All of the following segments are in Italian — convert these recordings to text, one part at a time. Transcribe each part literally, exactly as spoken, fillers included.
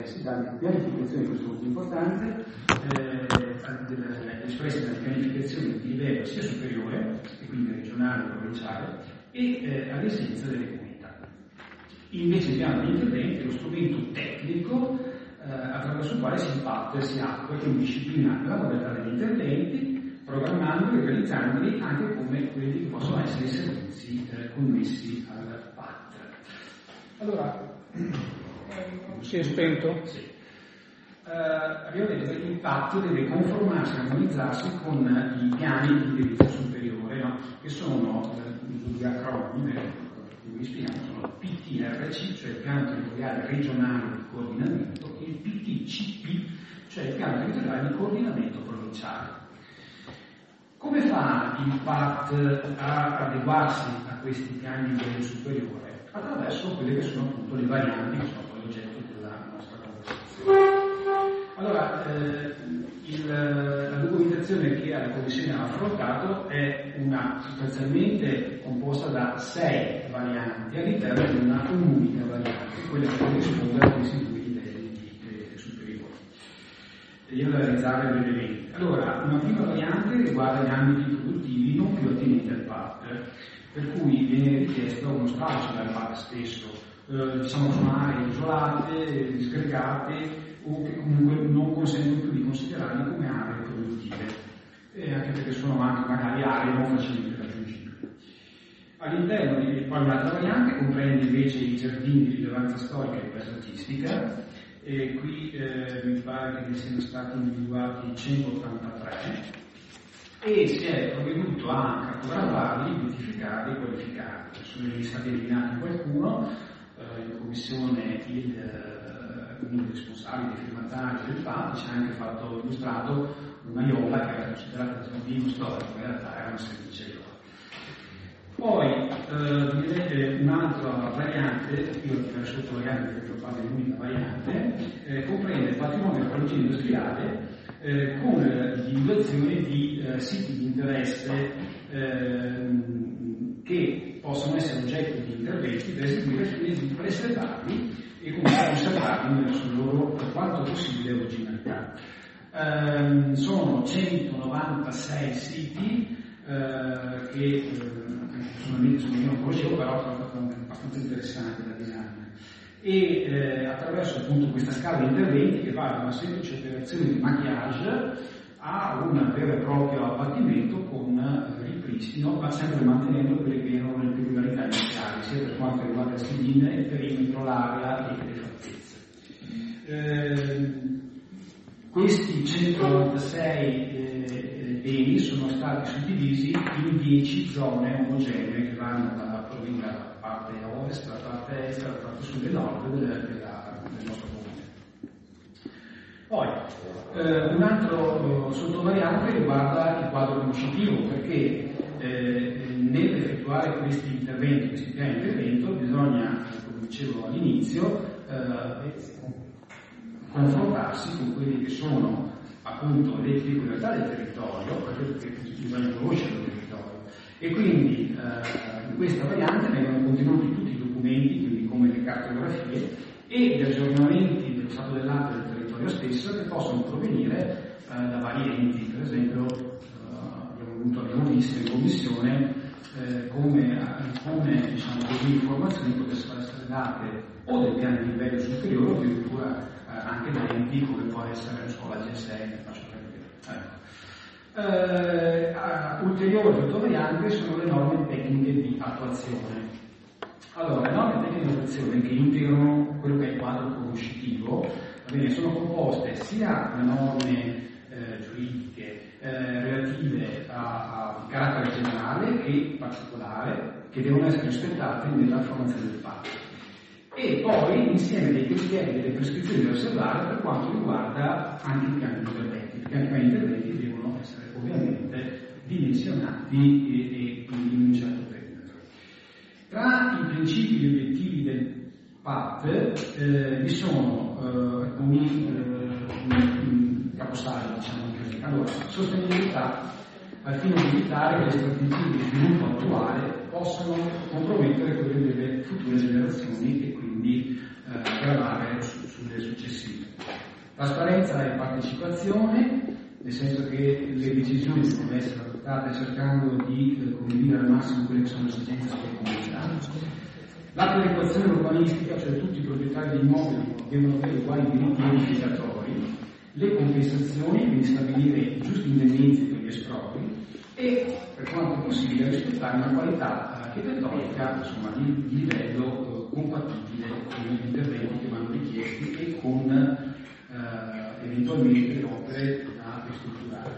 si dà di pianificazione, questo è molto importante, eh, espressa da pianificazione di livello sia superiore, e quindi regionale o provinciale, e eh, all'esigenza delle comunità. Invece il piano di intervento è lo strumento tecnico eh, attraverso il quale si impatta e si attua, che disciplina la modalità degli interventi, programmandoli e realizzandoli anche come quelli che possono essere i servizi eh, connessi al P A T. Allora, si è spento? Sì. Uh, abbiamo detto che il P A T deve conformarsi e armonizzarsi con i piani di indirizzo superiore, no? Che sono uh, due acronimi, che vi spieghiamo, sono P T R C, cioè il piano territoriale regionale di coordinamento, e il P T C P, cioè il piano territoriale di coordinamento provinciale. Come fa il P A T a adeguarsi a questi piani di livello superiore? Attraverso quelle che sono appunto le varianti che sono poi oggetto della nostra conversazione. Allora, eh, il, la documentazione che la Commissione ha affrontato è una sostanzialmente composta da sei varianti all'interno di una unica variante, quella che corrisponde a questi due livelli di, eh, superiori. E io la realizzare brevemente. Allora, una prima variante riguarda gli ambiti produttivi non più attinenti al P A T, per cui viene richiesto uno stralcio dal P A T stesso, eh, diciamo sono aree isolate, disgregate, o che comunque non consentono più di considerarli come aree produttive, e anche perché sono anche magari aree non facilmente raggiungibili. All'interno di poi un'altra variante comprende invece i giardini di rilevanza storica e paesaggistica, e qui eh, mi pare che siano stati individuati centottantatré, e si è provveduto a catalogarli, identificarli e qualificarli. Sono stati eliminati qualcuno, eh, in commissione il eh, uno dei responsabili, dei firmatari del P A T, ci ha anche fatto illustrato una iola che era considerata un vivo storico, in realtà era una semplice iola. Poi eh, vedete un'altra variante, qui ho messo sotto variante perché ho fatto l'unica variante, eh, comprende il patrimonio archeologico industriale eh, con l'individuazione di eh, siti di interesse eh, che possono essere oggetto di interventi da eseguire al fine di preservarli e comunque conservarli nella loro, per quanto possibile, originalità. Ehm, sono centonovantasei siti eh, che eh, personalmente sono io non conoscevo, però sono abbastanza interessanti da design. E eh, attraverso appunto questa scala di interventi, che va da una semplice operazione di maquillage a un vero e proprio abbattimento con eh, ripristino, ma sempre mantenendo quelle che erano le peculiarità iniziali, sia per quanto riguarda il sedime, il perimetro, l'area e le fattezze. Eh, questi centonovantasei eh, beni sono stati suddivisi in dieci zone omogenee che vanno dalla provincia, dalla parte ovest, dalla parte est, dalla parte sud e nord della, della, del nostro comune. Poi, eh, un altro eh, sottovariante riguarda il quadro conoscitivo, perché eh, nell'effettuare questi interventi, questi piani di intervento, bisogna, come dicevo all'inizio, eh, confrontarsi con quelli che sono appunto le peculiarità del territorio, perché bisogna conoscere il territorio. E quindi eh, in questa variante vengono contenuti tutti i documenti, quindi come le cartografie, e gli aggiornamenti dello stato dell'arte del territorio stesso, che possono provenire eh, da vari enti. Per esempio eh, abbiamo, avuto, abbiamo visto in commissione eh, come alcune diciamo così, informazioni potessero essere date o del piano di livello superiore o addirittura eh, anche da enti come può essere la scuola G S E, faccio per dire. Ecco. Eh, uh, ulteriori sottovarianti sono le norme tecniche di attuazione. Allora, le norme tecniche di attuazione che integrano quello che è il quadro conoscitivo, bene, sono composte sia da norme eh, giuridiche eh, relative a, a carattere generale che particolare, che devono essere rispettate nella formazione del P A T. E poi insieme dei criteri e delle prescrizioni da osservare per quanto riguarda anche i piani di interventi. I piani di interventi devono essere ovviamente dimensionati e, e quindi in un certo perimetro. Tra i principi e gli obiettivi del P A T eh, vi sono eh, alcuni eh, caposaldi, diciamo così. Allora, sostenibilità al fine di evitare che le strategie di sviluppo attuale possano compromettere quelle delle future generazioni e quindi quindi eh, gravare su, sulle successive. Trasparenza e partecipazione, nel senso che le decisioni devono essere adottate cercando di eh, condividere al massimo quelle che sono le esigenze delle comunità. La perequazione urbanistica, cioè tutti i proprietari di immobili devono avere uguali diritti edificatori, le compensazioni, quindi stabilire i giusti indennizzi per gli espropri e, per quanto possibile, rispettare una qualità eh, architettonica, insomma, di, di livello eh, compatibile con gli interventi che vanno richiesti e con eh, eventualmente le opere da ristrutturare.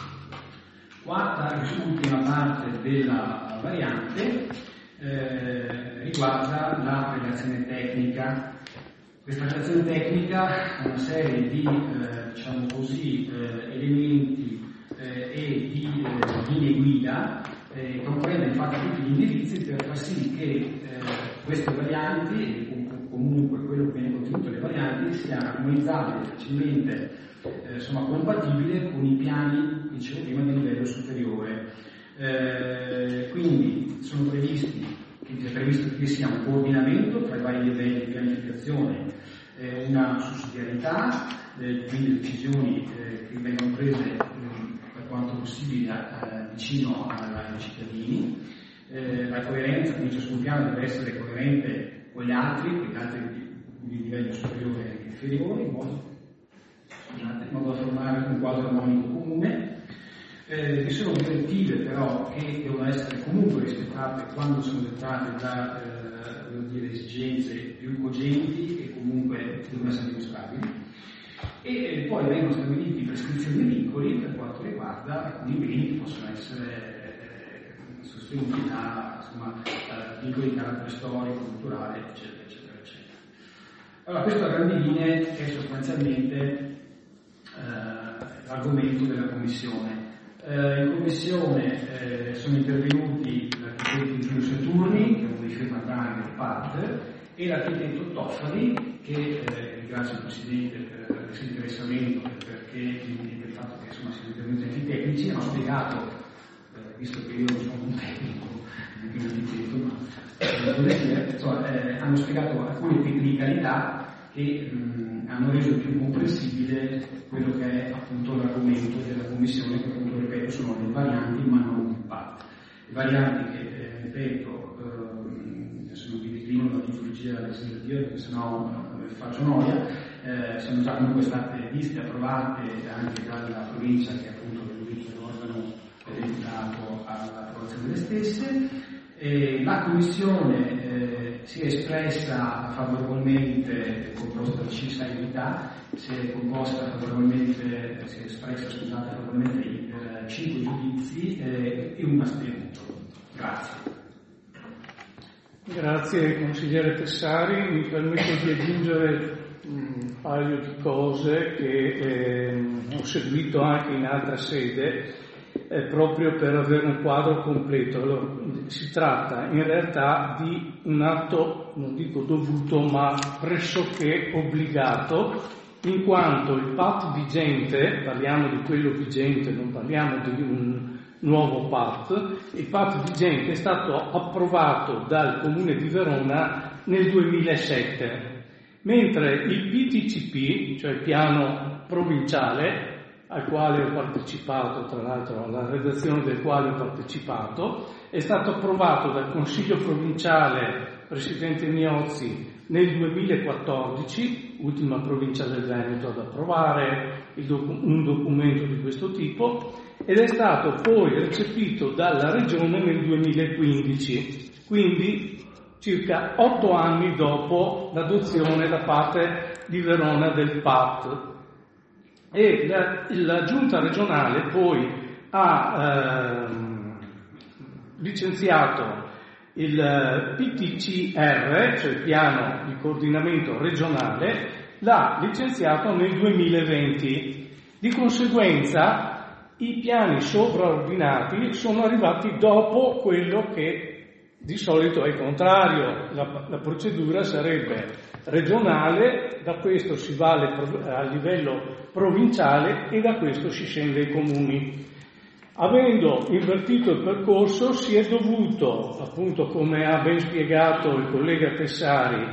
Quarta e ultima parte della variante Eh, riguarda la relazione tecnica. Questa relazione tecnica ha una serie di eh, diciamo così, eh, elementi eh, e di eh, linee guida, eh, comprende infatti tutti gli indirizzi per far sì che eh, queste varianti, o comunque quello che viene contenuto nelle varianti, sia armonizzabile, facilmente eh, insomma, compatibile con i piani, dicevo prima, di livello superiore. Eh, quindi sono previsti, è previsto che sia un coordinamento tra i vari livelli di pianificazione, eh, una sussidiarietà, eh, quindi decisioni eh, che vengono prese eh, per quanto possibile eh, vicino ai cittadini, eh, la coerenza, quindi ciascun piano deve essere coerente con gli altri, con gli altri di, di livello superiore e inferiore, in modo, in modo da formare un quadro armonico comune. Eh, vi sono direttive però che devono essere comunque rispettate quando sono dettate da eh, devo dire, esigenze più cogenti e comunque devono essere dimostrabili. E eh, poi vengono stabiliti prescrizioni e vincoli per quanto riguarda alcuni beni che possono essere eh, sostenuti da insomma, eh, vincoli di carattere storico, culturale, eccetera, eccetera, eccetera. Allora, questo a grandi linee è sostanzialmente eh, l'argomento della Commissione. Eh, in commissione eh, sono intervenuti l'architetto Giulio Saturni, che è uno dei firmatari del P A T, e l'architetto Toffoli, che eh, ringrazio il Presidente per il suo interessamento e perché per il fatto che insomma siano intervenuti anche i tecnici, hanno spiegato, eh, visto che io non sono un tecnico, anche un architetto, ma eh, insomma, eh, hanno spiegato alcune tecnicalità che mh, hanno reso più comprensibile quello che è appunto l'argomento della Commissione, che appunto ripeto sono le varianti ma non il P A T. Le varianti che eh, ripeto eh, adesso non vi declino la tipologia legislativa perché sennò eh, faccio noia, eh, sono già comunque state viste, approvate anche dalla provincia che appunto è l'organo dedicato all'approvazione delle stesse. E la Commissione eh, si è espressa favorevolmente, composta da sei unità, si è composta favorevolmente, si è espressa scusate, favorevolmente in eh, cinque giudizi eh, e un astenuto. Grazie. Grazie consigliere Tessari, mi permetto di aggiungere un paio di cose che eh, ho seguito anche in altra sede. Eh, proprio per avere un quadro completo. Allora, si tratta in realtà di un atto, non dico dovuto, ma pressoché obbligato, in quanto il P A T vigente, parliamo di quello vigente, non parliamo di un nuovo P A T, il P A T vigente è stato approvato dal Comune di Verona nel duemilasette, mentre il P T C P, cioè il piano provinciale, al quale ho partecipato, tra l'altro alla redazione del quale ho partecipato, è stato approvato dal Consiglio provinciale Presidente Miozzi nel duemilaquattordici, ultima provincia del Veneto ad approvare il docu- un documento di questo tipo, ed è stato poi recepito dalla Regione nel duemilaquindici, quindi circa otto anni dopo l'adozione da parte di Verona del P A T. E la, la giunta regionale poi ha ehm, licenziato il P T C R, cioè il piano di coordinamento regionale, l'ha licenziato nel duemilaventi. Di conseguenza i piani sovraordinati sono arrivati dopo quello che di solito è il contrario, la, la procedura sarebbe regionale, da questo si va a livello provinciale e da questo si scende ai comuni. Avendo invertito il percorso si è dovuto, appunto come ha ben spiegato il collega Tessari,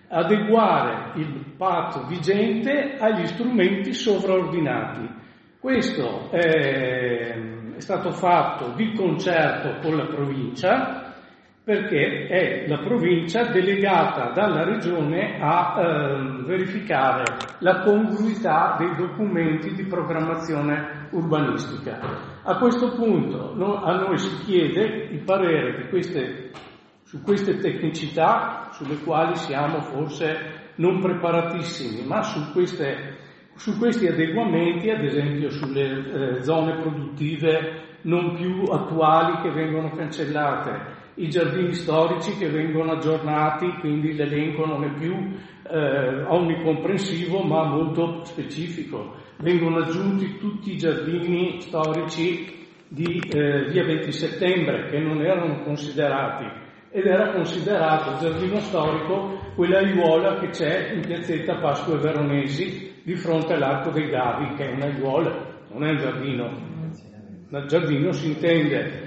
adeguare il P A T vigente agli strumenti sovraordinati. Questo è, è stato fatto di concerto con la provincia, perché è la provincia delegata dalla regione a eh, verificare la congruità dei documenti di programmazione urbanistica. A questo punto no, a noi si chiede il parere di queste, su queste tecnicità, sulle quali siamo forse non preparatissimi, ma su, queste, su questi adeguamenti, ad esempio sulle eh, zone produttive non più attuali che vengono cancellate, i giardini storici che vengono aggiornati, quindi l'elenco non è più eh, onnicomprensivo ma molto specifico. Vengono aggiunti tutti i giardini storici di eh, via venti settembre che non erano considerati, ed era considerato il giardino storico quella aiuola che c'è in piazzetta Pasqua e Veronesi di fronte all'Arco dei Gavi, che è un'aiuola, non è un giardino. Dal giardino si intende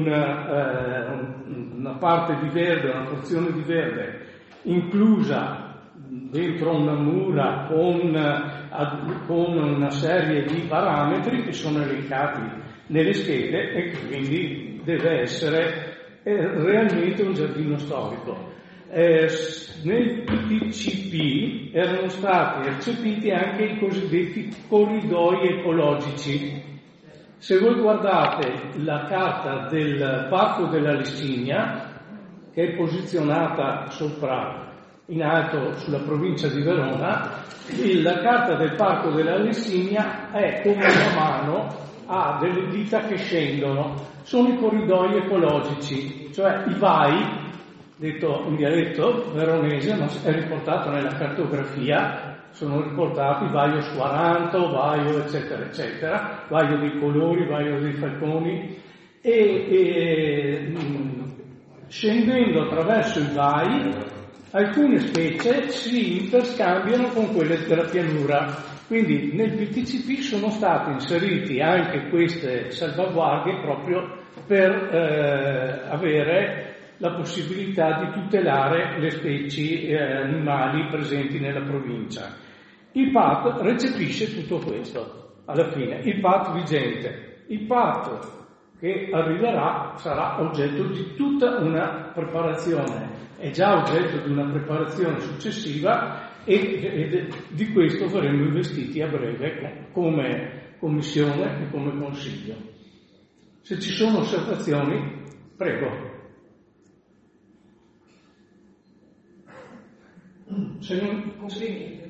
Una, eh, una parte di verde, una porzione di verde inclusa dentro una mura con, ad, con una serie di parametri che sono elencati nelle schede e quindi deve essere eh, realmente un giardino storico. Eh, nel P T C P erano stati recepiti anche i cosiddetti corridoi ecologici. Se voi guardate la carta del Parco della Lessigna, che è posizionata sopra, in alto, sulla provincia di Verona, la carta del Parco della Lessigna è come una mano, ha delle dita che scendono, sono i corridoi ecologici, cioè i vai, detto in dialetto veronese, ma è riportato nella cartografia. Sono riportati Vaio Squaranto, Vaio eccetera eccetera, Vaio dei Colori, Vaio dei Falconi, e, e mh, scendendo attraverso i vai alcune specie si interscambiano con quelle della pianura. Quindi nel P T C P sono stati inseriti anche queste salvaguardie proprio per eh, avere la possibilità di tutelare le specie eh, animali presenti nella provincia. Il P A T recepisce tutto questo, alla fine, il P A T vigente. Il P A T che arriverà sarà oggetto di tutta una preparazione, è già oggetto di una preparazione successiva e, e di questo verremo investiti a breve come Commissione e come Consiglio. Se ci sono osservazioni, prego. Se non... Complimenti.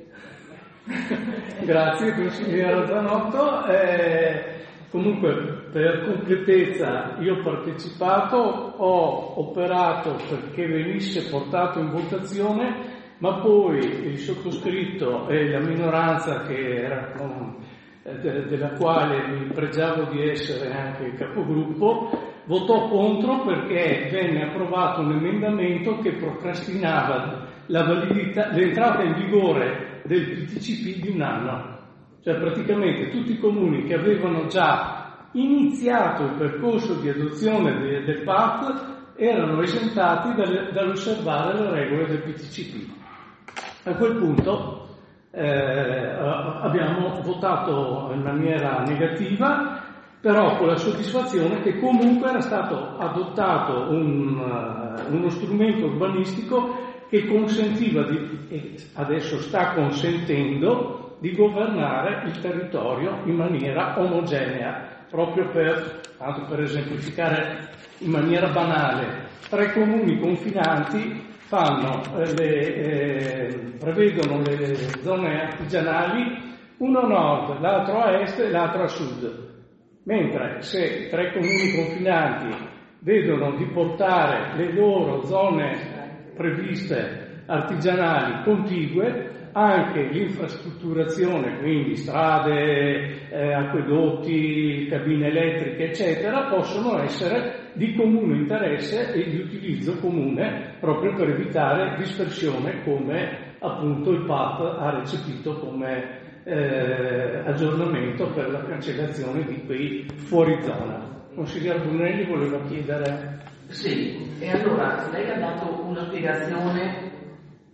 Grazie consigliere Zanotto. Eh, comunque per completezza io ho partecipato, ho operato perché venisse portato in votazione, ma poi il sottoscritto e la minoranza che era con, eh, de, della quale mi pregiavo di essere anche il capogruppo votò contro perché venne approvato un emendamento che procrastinava la validità, l'entrata in vigore del P T C P di un anno. Cioè praticamente tutti i comuni che avevano già iniziato il percorso di adozione de, del P A T erano esentati dal, dall'osservare le regole del P T C P. A quel punto eh, abbiamo votato in maniera negativa, però con la soddisfazione che comunque era stato adottato un, uh, uno strumento urbanistico che consentiva di, e adesso sta consentendo, di governare il territorio in maniera omogenea, proprio per, tanto per esemplificare in maniera banale, tre comuni confinanti fanno, eh, le, eh, prevedono le zone artigianali, uno a nord, l'altro a est e l'altro a sud. Mentre se tre comuni confinanti vedono di portare le loro zone previste artigianali contigue, anche l'infrastrutturazione, quindi strade, eh, acquedotti, cabine elettriche, eccetera, possono essere di comune interesse e di utilizzo comune proprio per evitare dispersione, come appunto il P A T ha recepito come Eh, aggiornamento per la cancellazione di quei fuori zona. Consigliere Brunelli voleva chiedere. Sì, e allora lei ha dato una spiegazione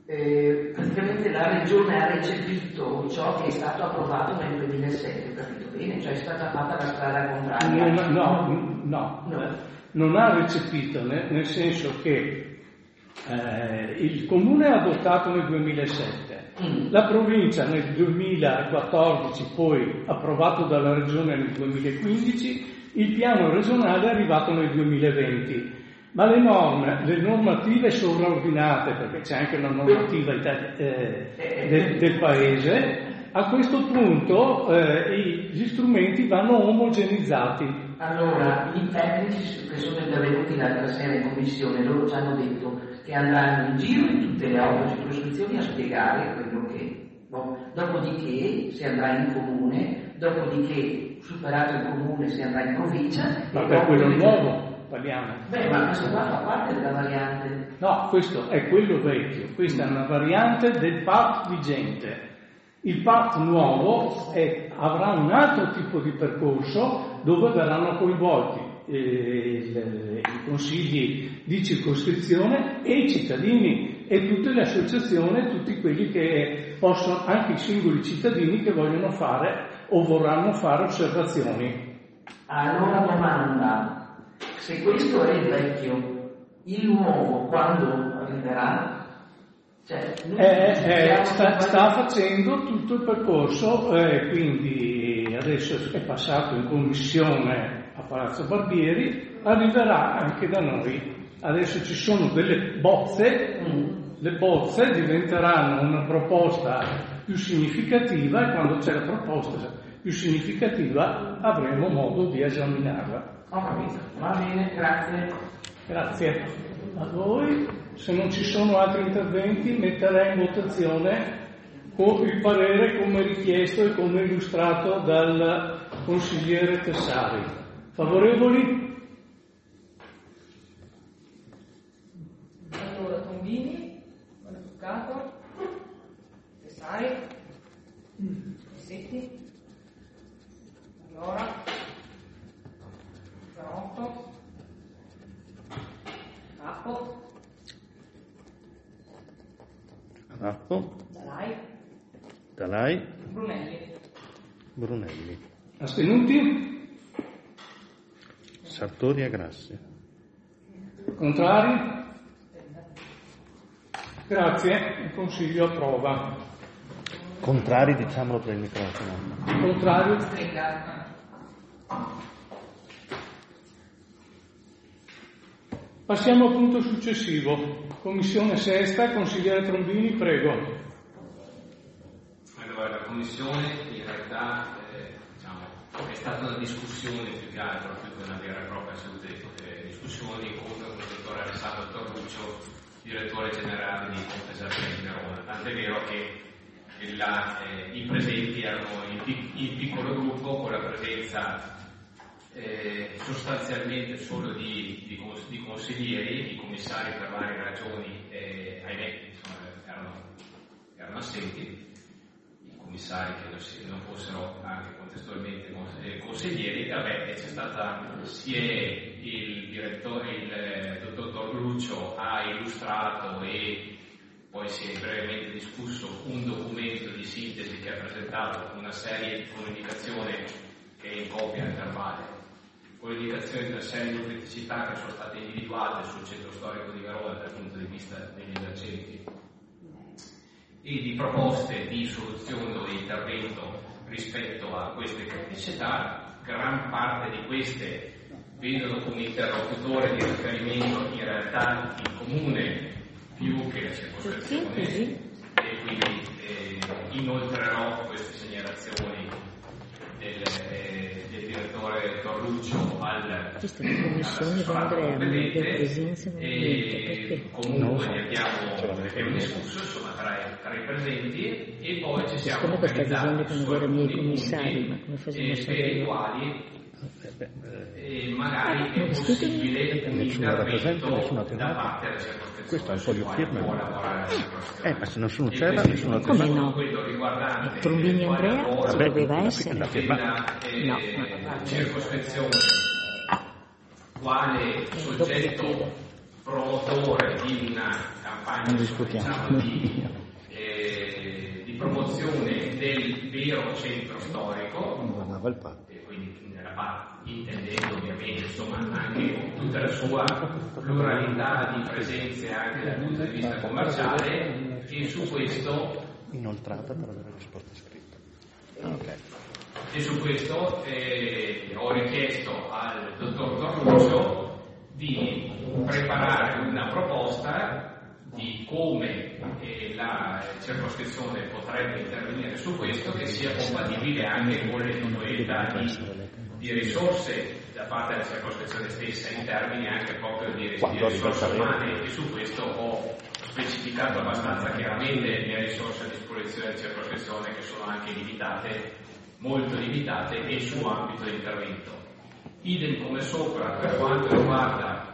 eh, praticamente la Regione ha recepito ciò che è stato approvato nel duemilasette, capito bene? Cioè è stata fatta la strada contraria. No, no, no, no. Non ha recepito, nel, nel senso che eh, il Comune ha adottato nel duemilasette, mm. la provincia nel duemilaquattordici, poi approvato dalla Regione nel duemilaquindici, il piano regionale è arrivato nel duemilaventi. Ma le norme, le normative sovraordinate, perché c'è anche una normativa eh, del, del Paese, a questo punto eh, gli strumenti vanno omogenizzati. Allora, i tecnici che sono intervenuti l'altra sera in commissione, loro ci hanno detto che andranno in giro in tutte le otto circoscrizioni a spiegare quello che... Boh. Dopodiché si andrà in comune, dopodiché superato il comune si andrà in provincia. Ma per quello nuovo parliamo. Beh, ma questo qua fa parte della variante. No, questo è quello vecchio, questa è una variante del P A T vigente. Il P A T nuovo è, avrà un altro tipo di percorso dove verranno coinvolti eh, il, i consigli di circoscrizione e i cittadini e tutte le associazioni, tutti quelli che possono, anche i singoli cittadini che vogliono fare o vorranno fare osservazioni. Allora domanda. Se questo è il vecchio, il nuovo quando arriverà? Cioè, eh, eh, sta, sta facendo tutto il percorso, eh, quindi adesso è passato in commissione a Palazzo Barbieri, arriverà anche da noi. Adesso ci sono delle bozze, mm. le bozze diventeranno una proposta più significativa e quando c'è la proposta più significativa avremo modo di esaminarla. Ho capito, va bene, grazie. Grazie a voi. Se non ci sono altri interventi metterei in votazione con il parere come richiesto e come illustrato dal consigliere Tessari. Favorevoli? Allora, Tombini, Buonatuccato, Tessari, Setti, allora, Garotto, Cappo, Cappo, Dalai, Dalai, Brunelli. Brunelli, Astenuti? Sartori e Grassi. Contrari? Grazie, il Consiglio approva. Contrari, diciamolo per il microfono. Contrario? Passiamo al punto successivo. Commissione sesta, consigliere Trombini, prego. Allora, la Commissione in realtà eh, diciamo, è stata una discussione più che altro, più che una vera e propria seduta di eh, discussioni con il dottor Alessandro Torruccio, direttore generale di Confesercenti di Verona. Tant'è vero che la, eh, i presenti erano in, in piccolo gruppo con la presenza Eh, sostanzialmente solo di, di, di consiglieri, di commissari per varie ragioni, eh, ahimè, insomma, erano, erano assenti, i commissari che non fossero anche contestualmente consiglieri, e vabbè, c'è stata, si è il direttore, il eh, dottor Torluccio ha illustrato e poi si è brevemente discusso un documento di sintesi che ha presentato una serie di comunicazioni che è in copia verbale, con l'indicazione di una serie di criticità che sono state individuate sul centro storico di Verona dal punto di vista degli esercenti e di proposte di soluzione o di intervento rispetto a queste criticità. Gran parte di queste vedono come interlocutore di riferimento in realtà il comune più che la circoscrizione, e quindi eh, inoltrerò queste segnalazioni del, eh, del direttore Torluccio al all'assessorato competente e comunque ne abbiamo, ne abbiamo discusso insomma tra, tra i presenti e poi ci siamo organizzati su alcuni punti eh, per i quali e magari è possibile un intervento da parte della circoscrizione. Questo è un po' di firme. Eh, ma se nessuno c'era, c'era, nessuno come c'era. no? Trombini Andrea ci doveva essere. Della eh, no. circoscrizione quale soggetto promotore di una campagna diciamo, di, eh, di promozione del vero centro storico, e quindi nella parte, intendendo ovviamente insomma, anche tutta la sua pluralità di presenze anche dal punto di vista commerciale, e su questo inoltrata per avere risposta scritta. Okay. E su questo eh, ho richiesto al dottor Torruccio di preparare una proposta di come eh, la circoscrizione potrebbe intervenire su questo, che sia compatibile anche con le disponibilità di, di risorse da parte della circoscrizione stessa, in termini anche proprio di, di risorse umane, e su questo ho specificato abbastanza chiaramente le risorse a disposizione della circoscrizione, che sono anche limitate, molto limitate, e il suo ambito di intervento. Idem come sopra per quanto riguarda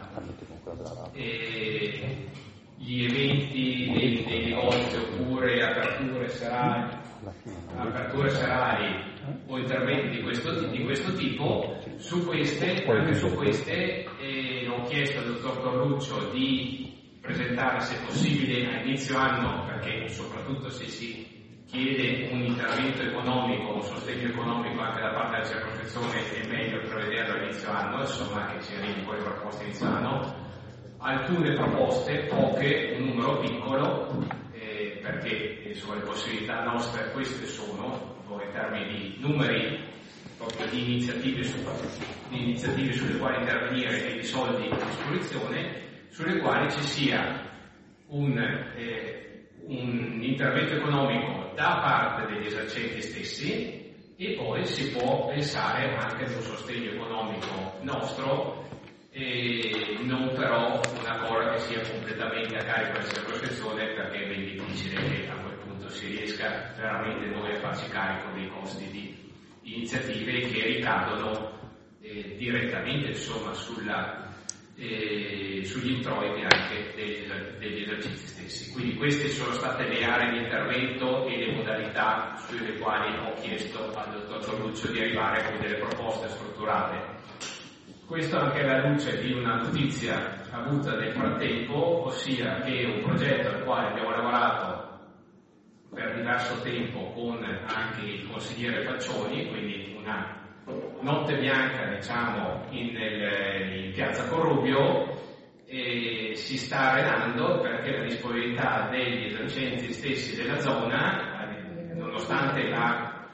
eh, gli eventi dei, dei negozi oppure aperture serali, aperture serali o interventi di questo, di questo tipo. Su queste, anche su queste eh, ho chiesto al dottor Torruccio di presentare, se possibile, a inizio anno, perché soprattutto se si chiede un intervento economico, un sostegno economico anche da parte della circoscrizione, è meglio prevederlo a inizio anno, insomma che si arrivi poi proposte a inizio anno. Alcune proposte, poche, un numero piccolo, eh, perché insomma, le possibilità nostre queste sono, in termini di numeri proprio di iniziative, su, di iniziative sulle quali intervenire e di soldi a disposizione, sulle quali ci sia un, eh, un intervento economico da parte degli esercenti stessi, e poi si può pensare anche ad un sostegno economico nostro, e non però una cosa che sia completamente a carico della circoscrizione, perché è ben difficile che a quel punto si riesca veramente noi a farci carico dei costi di iniziative che ricadono eh, direttamente insomma sulla E sugli introiti anche degli, degli esercizi stessi. Quindi queste sono state le aree di intervento e le modalità sulle quali ho chiesto al dottor Torruccio di arrivare con delle proposte strutturate. Questo anche alla luce di una notizia avuta nel frattempo, ossia che un progetto al quale abbiamo lavorato per diverso tempo con anche il consigliere Faccioni, quindi una notte bianca diciamo in, nel, in piazza Corrubio, e si sta arenando perché la disponibilità degli esercenti stessi della zona, nonostante la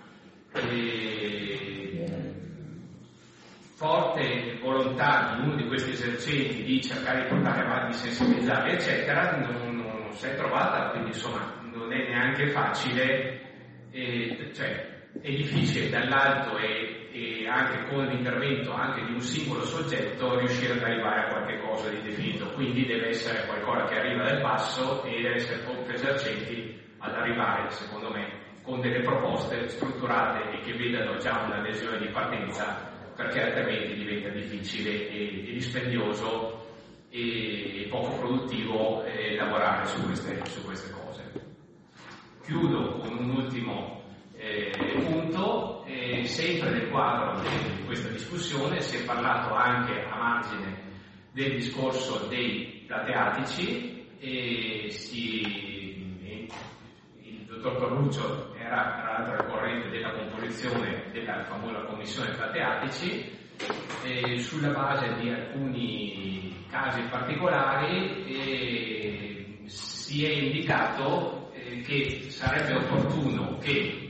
eh, forte volontà di uno di questi esercenti di cercare di portare avanti, sensibilizzare eccetera, non, non si è trovata, quindi insomma non è neanche facile, eh, cioè è difficile dall'alto e e anche con l'intervento anche di un singolo soggetto riuscire ad arrivare a qualche cosa di definito, quindi deve essere qualcosa che arriva dal basso e deve essere pochi esercenti ad arrivare, secondo me, con delle proposte strutturate e che vedano già un'adesione di partenza, perché altrimenti diventa difficile e, e dispendioso e, e poco produttivo eh, lavorare su queste, su queste cose. Chiudo con un ultimo Eh, punto, eh, sempre nel quadro di questa discussione si è parlato anche a margine del discorso dei plateatici, e si, eh, il dottor Torruccio era tra l'altro al corrente della composizione della famosa commissione plateatici, eh, sulla base di alcuni casi particolari eh, si è indicato eh, che sarebbe opportuno che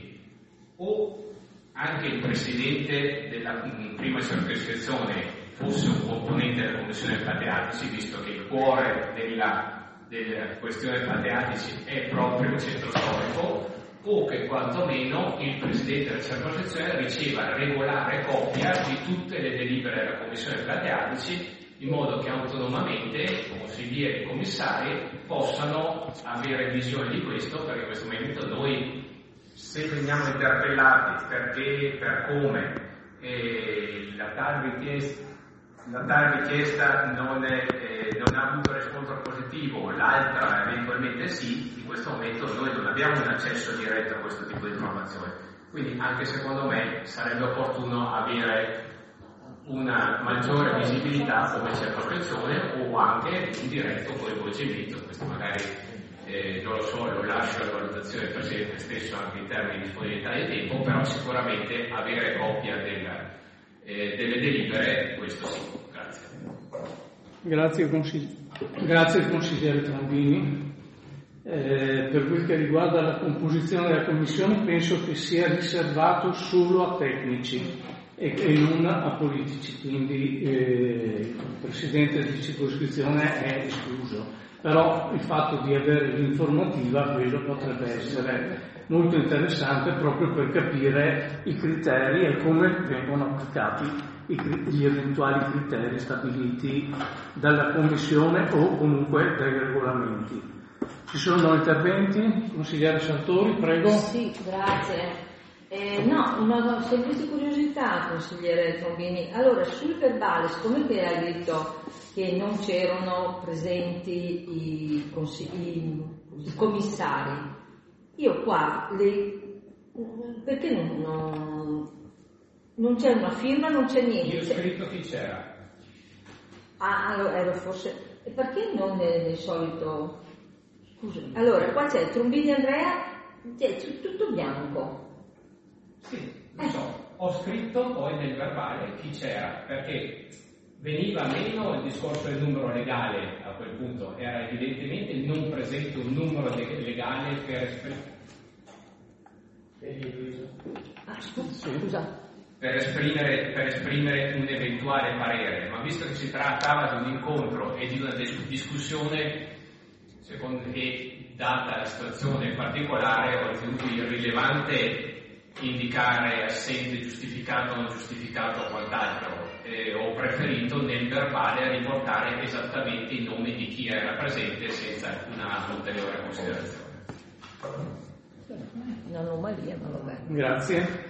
o anche il presidente della prima circoscrizione fosse un componente della commissione plateatici, visto che il cuore della, della questione plateatici è proprio il centro storico, o che quantomeno il presidente della circoscrizione riceva regolare copia di tutte le delibere della commissione plateatici, in modo che autonomamente consiglieri e commissari possano avere visione di questo, perché in questo momento noi, se veniamo interpellati perché, per come eh, la tale richiesta, la tale richiesta non, è, eh, non ha avuto riscontro positivo, l'altra eventualmente sì, in questo momento noi non abbiamo un accesso diretto a questo tipo di informazioni. Quindi anche secondo me sarebbe opportuno avere una maggiore visibilità come circoscrizione o anche un diretto coinvolgimento. Questo magari eh, non lo so, lo lascio alla valutazione del Presidente stesso anche in termini di disponibilità di tempo, però sicuramente avere copia della, eh, delle delibere, questo sì. Grazie. Grazie, consigli- Grazie consigliere Trombini. Eh, per quel che riguarda la composizione della Commissione, penso che sia riservato solo a tecnici e, e non a politici, quindi eh, il Presidente di circoscrizione è escluso. Però il fatto di avere l'informativa, quello potrebbe essere molto interessante proprio per capire i criteri e come vengono applicati i, gli eventuali criteri stabiliti dalla Commissione o comunque dai regolamenti. Ci sono interventi? Consigliere Sartori, prego. Sì, grazie. Eh, no, una semplice curiosità, consigliere Trombini. Allora, sul verbale, siccome che ha detto che non c'erano presenti i, i, i commissari, io qua, le, perché non, non, non c'è una firma, non c'è niente? Io ho scritto chi c'era. Ah, allora ero forse... E perché non nel, nel solito... Scusami. Allora, qua c'è Trombini Andrea, c'è tutto bianco. Sì, lo so. Ho scritto poi nel verbale chi c'era, perché veniva meno il discorso del numero legale a quel punto, era evidentemente non presente un numero legale per esprimere. Ah, scusa. Per esprimere, per esprimere un eventuale parere, ma visto che si trattava di un incontro e di una discussione, secondo me, data la situazione particolare, ho ritenuto irrilevante indicare assente, giustificato o non giustificato o quant'altro. Eh, ho preferito nel verbale riportare esattamente il nome di chi era presente senza alcuna ulteriore considerazione. Un'anomalia, ma vabbè. Grazie.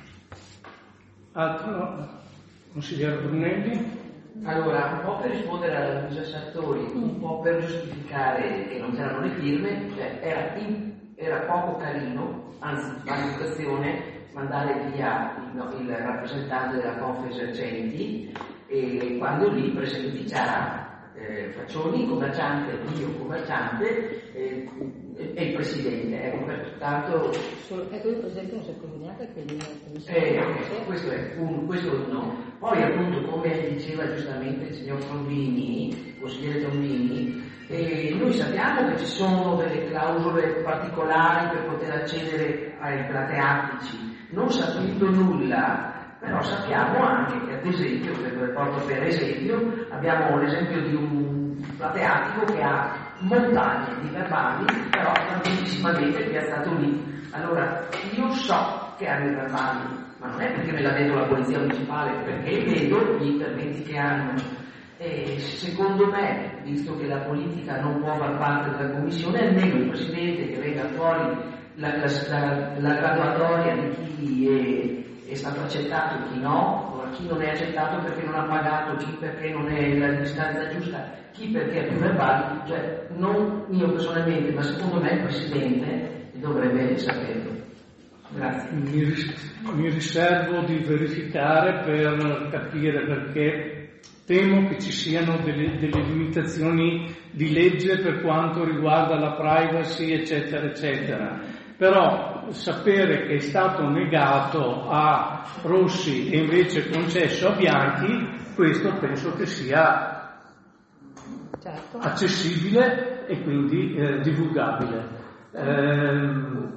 Altro? Consigliere Brunelli? Allora, un po' per rispondere alla Luisa Sartori, un po' per giustificare che non c'erano le firme, cioè era, in, era poco carino, anzi valutazione, mandare via il, no, il rappresentante della Confes Esercenti e quando lì presenti c'era eh, Faccioni, commerciante, io commerciante eh, e, e il Presidente. Ecco, pertanto... Solo, ecco, il Presidente non si è accorto neanche che lì Eh, okay, questo è un, questo è uno. Poi appunto, come diceva giustamente il signor Trombini, consigliere Trombini, eh, noi sappiamo che ci sono delle clausole particolari per poter accedere ai plateatici, non sapendo nulla, però sappiamo anche che ad esempio, per, porto per esempio, abbiamo l'esempio di un plateatico che ha montagne di verbali, però tranquillissimamente piazzato lì. Allora, io so che hanno i verbali, ma non è perché me l'ha detto la polizia municipale, perché vedo gli interventi che hanno. E secondo me, visto che la politica non può far parte della commissione, almeno il Presidente che venga fuori la, la, la graduatoria di chi è, è stato accettato e chi no, o chi non è accettato perché non ha pagato, chi perché non è la distanza giusta, chi perché ha più verbali, cioè non io personalmente, ma secondo me il Presidente dovrebbe saperlo. Grazie. Mi, ris- mi riservo di verificare per capire, perché temo che ci siano delle, delle limitazioni di legge per quanto riguarda la privacy, eccetera, eccetera. Però sapere che è stato negato a Rossi e invece concesso a Bianchi, questo penso che sia certo. accessibile e quindi eh, divulgabile. Ehm...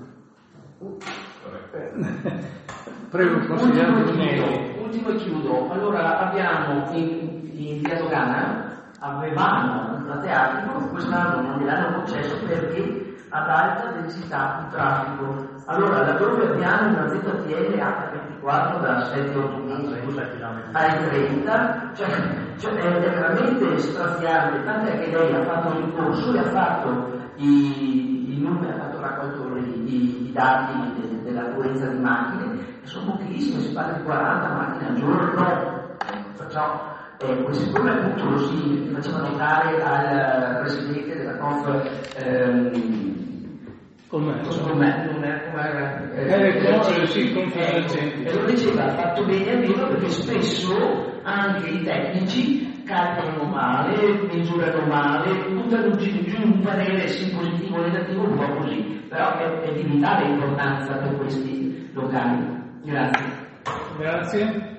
Prego, consigliere Brunelli. Ultimo e chiudo. Allora abbiamo in, in via Dogana avevamo un plateatico, quest'anno non gliel'hanno concesso perché ad alta densità di traffico. Allora laddove abbiamo una Z T L H ventiquattro da sette otto mesi ai trenta, cioè, cioè è veramente straziante, tant'è che lei ha fatto un ricorso e ha fatto i, i numeri, ha fatto raccolto i, i dati de, della coerenza di macchine, e sono pochissime, si parla di quaranta macchine al giorno, perciò eh, siccome appunto lo si faceva notare al Presidente della Conf ehm, Commercio. Come, non è come Eh, eh, sì, Confesercenti. E lo diceva, ha fatto bene a dirlo perché spesso anche i tecnici calcolano male, misurano male, buttano giù giù un parere sia positivo o negativo, un po' così, però è, è di vitale importanza per questi locali. Grazie. Grazie.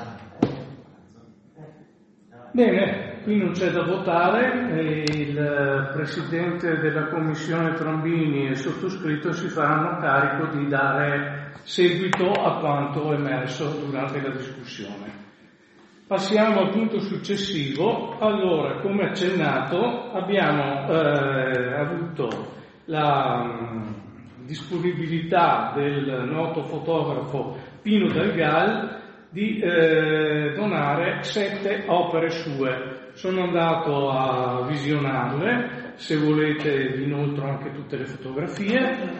Bene, qui non c'è da votare, e il Presidente della Commissione Trombini e il sottoscritto si faranno carico di dare seguito a quanto emerso durante la discussione. Passiamo al punto successivo. Allora, come accennato, abbiamo eh, avuto la mh, disponibilità del noto fotografo Pino Dal Gal di eh, donare sette opere sue. Sono andato a visionarle, se volete vi inoltro anche tutte le fotografie.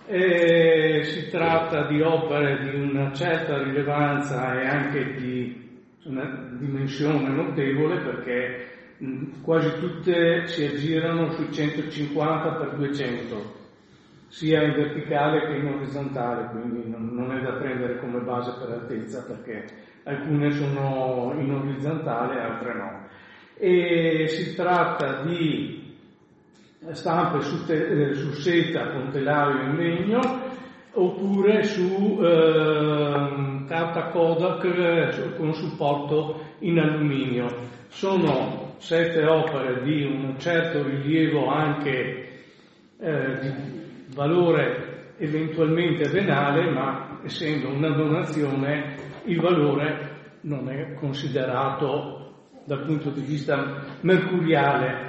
E si tratta di opere di una certa rilevanza e anche di una dimensione notevole, perché mh, quasi tutte si aggirano sui centocinquanta per duecento, sia in verticale che in orizzontale, quindi non, non è da prendere come base per altezza, perché alcune sono in orizzontale, altre no. E si tratta di stampe su, te, eh, su seta con telaio in legno, oppure su eh, carta Kodak eh, con supporto in alluminio. Sono sette opere di un certo rilievo, anche eh, di valore eventualmente venale, ma essendo una donazione il valore non è considerato dal punto di vista mercuriale.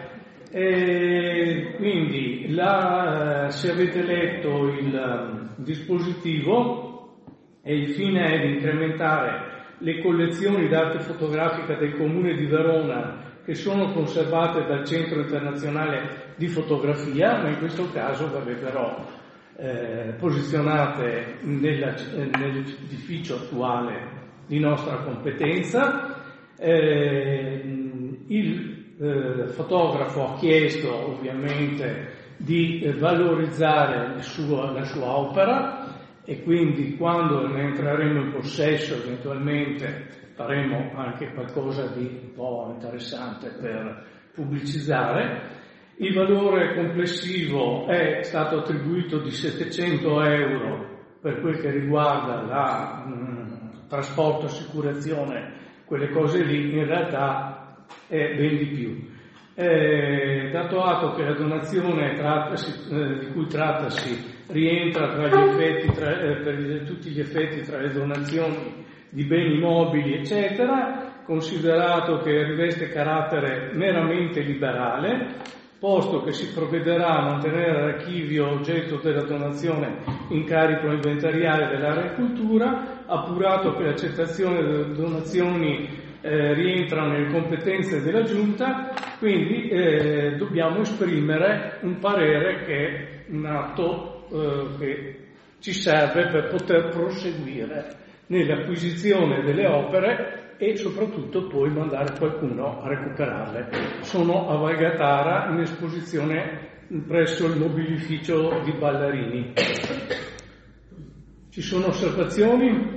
E quindi la, se avete letto il dispositivo, e il fine è di incrementare le collezioni d'arte fotografica del Comune di Verona, che sono conservate dal Centro Internazionale di Fotografia, ma in questo caso verrebbero eh, posizionate nella, nell'edificio attuale di nostra competenza. Eh, il eh, fotografo ha chiesto ovviamente di eh, valorizzare il suo, la sua opera, e quindi quando ne entreremo in possesso eventualmente faremo anche qualcosa di un po' interessante per pubblicizzare. Il valore complessivo è stato attribuito di settecento euro per quel che riguarda la mh, trasporto, assicurazione, quelle cose lì. In realtà è ben di più. Eh, dato atto che la donazione trattasi, eh, di cui trattasi rientra tra gli effetti, tra, eh, per tutti gli effetti tra le donazioni di beni mobili eccetera, considerato che riveste carattere meramente liberale, posto che si provvederà a mantenere l'archivio oggetto della donazione in carico inventariale dell'area cultura, appurato che l'accettazione delle donazioni eh, rientra nelle competenze della Giunta, quindi eh, dobbiamo esprimere un parere che è un atto eh, che ci serve per poter proseguire nell'acquisizione delle opere e soprattutto poi mandare qualcuno a recuperarle. Sono a Valgatara in esposizione presso il mobilificio di Ballarini. Ci sono osservazioni?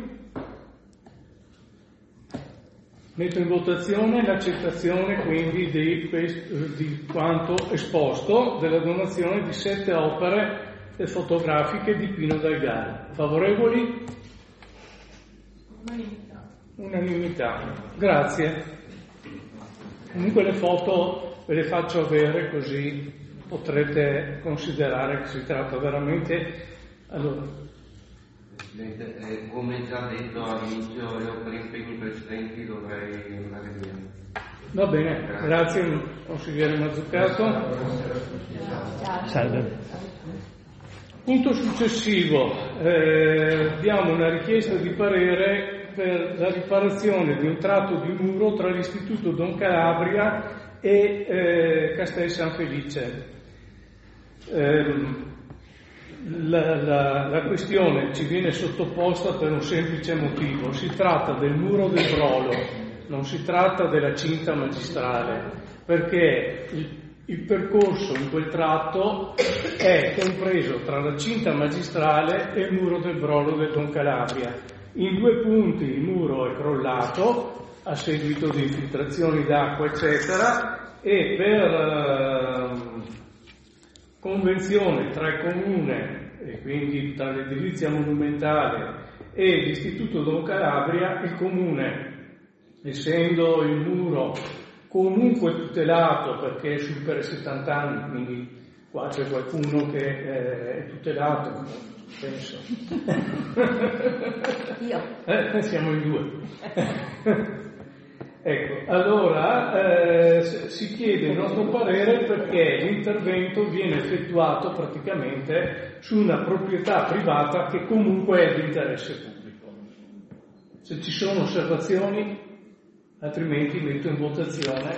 Metto in votazione l'accettazione quindi di, di quanto esposto della donazione di sette opere fotografiche di Pino Dal Gal. Favorevoli? Unanimità. Unanimità. Grazie. Comunque le foto ve le faccio avere, così potrete considerare che si tratta veramente. Allora. Presidente, eh, come già detto all'inizio, io per impegni precedenti dovrei andare via. Va bene, grazie, grazie consigliere Mazzucato. Salve. Punto successivo, eh, abbiamo una richiesta di parere per la riparazione di un tratto di muro tra l'Istituto Don Calabria e eh, Castel San Felice. Eh, La, la, la questione ci viene sottoposta per un semplice motivo: si tratta del muro del Brolo, non si tratta della cinta magistrale, perché il Il percorso in quel tratto è compreso tra la cinta magistrale e il muro del Brolo del Don Calabria. In due punti il muro è crollato a seguito di infiltrazioni d'acqua, eccetera, e per eh, convenzione tra il Comune, e quindi tra l'edilizia monumentale e l'Istituto Don Calabria, il Comune, essendo il muro comunque tutelato perché è super settanta anni, quindi qua c'è qualcuno che eh, è tutelato, penso. Io. Eh, siamo in due. Ecco, allora eh, si chiede il nostro parere perché l'intervento viene effettuato praticamente su una proprietà privata che comunque è di interesse pubblico. Se ci sono osservazioni, altrimenti metto in votazione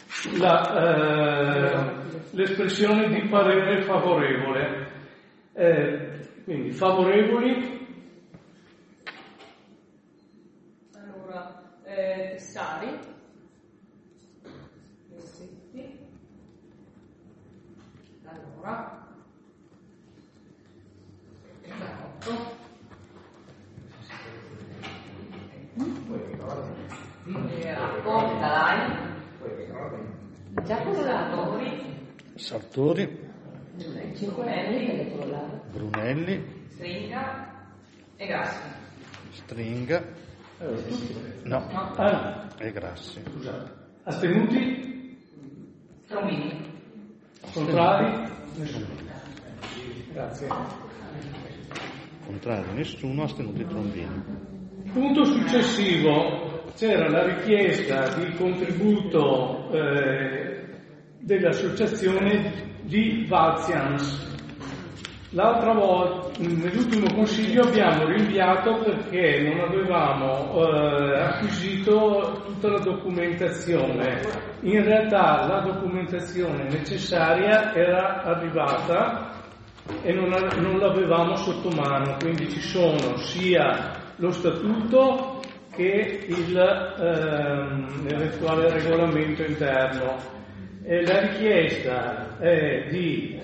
la, eh, l'espressione di parere favorevole. Eh, quindi favorevoli. Allora, eh, Tessari, Messetti, allora, Zanotto, Appo, Dalai, Sartori, Sartori, Cinquenelli, Brunelli, Stringa e Grassi. Stringa, no, Ah, e Grassi. scusate. Astenuti? Trombini. Contrari? Nessuno. Grazie. Contrario nessuno, astenuti Trombini. Punto successivo. C'era la richiesta di contributo eh, dell'associazione di Valzians. L'altra volta, nell'ultimo consiglio, abbiamo rinviato perché non avevamo eh, acquisito tutta la documentazione. In realtà la documentazione necessaria era arrivata e non, non l'avevamo sotto mano, quindi ci sono sia lo statuto che il, ehm, l'eventuale regolamento interno. E la richiesta è di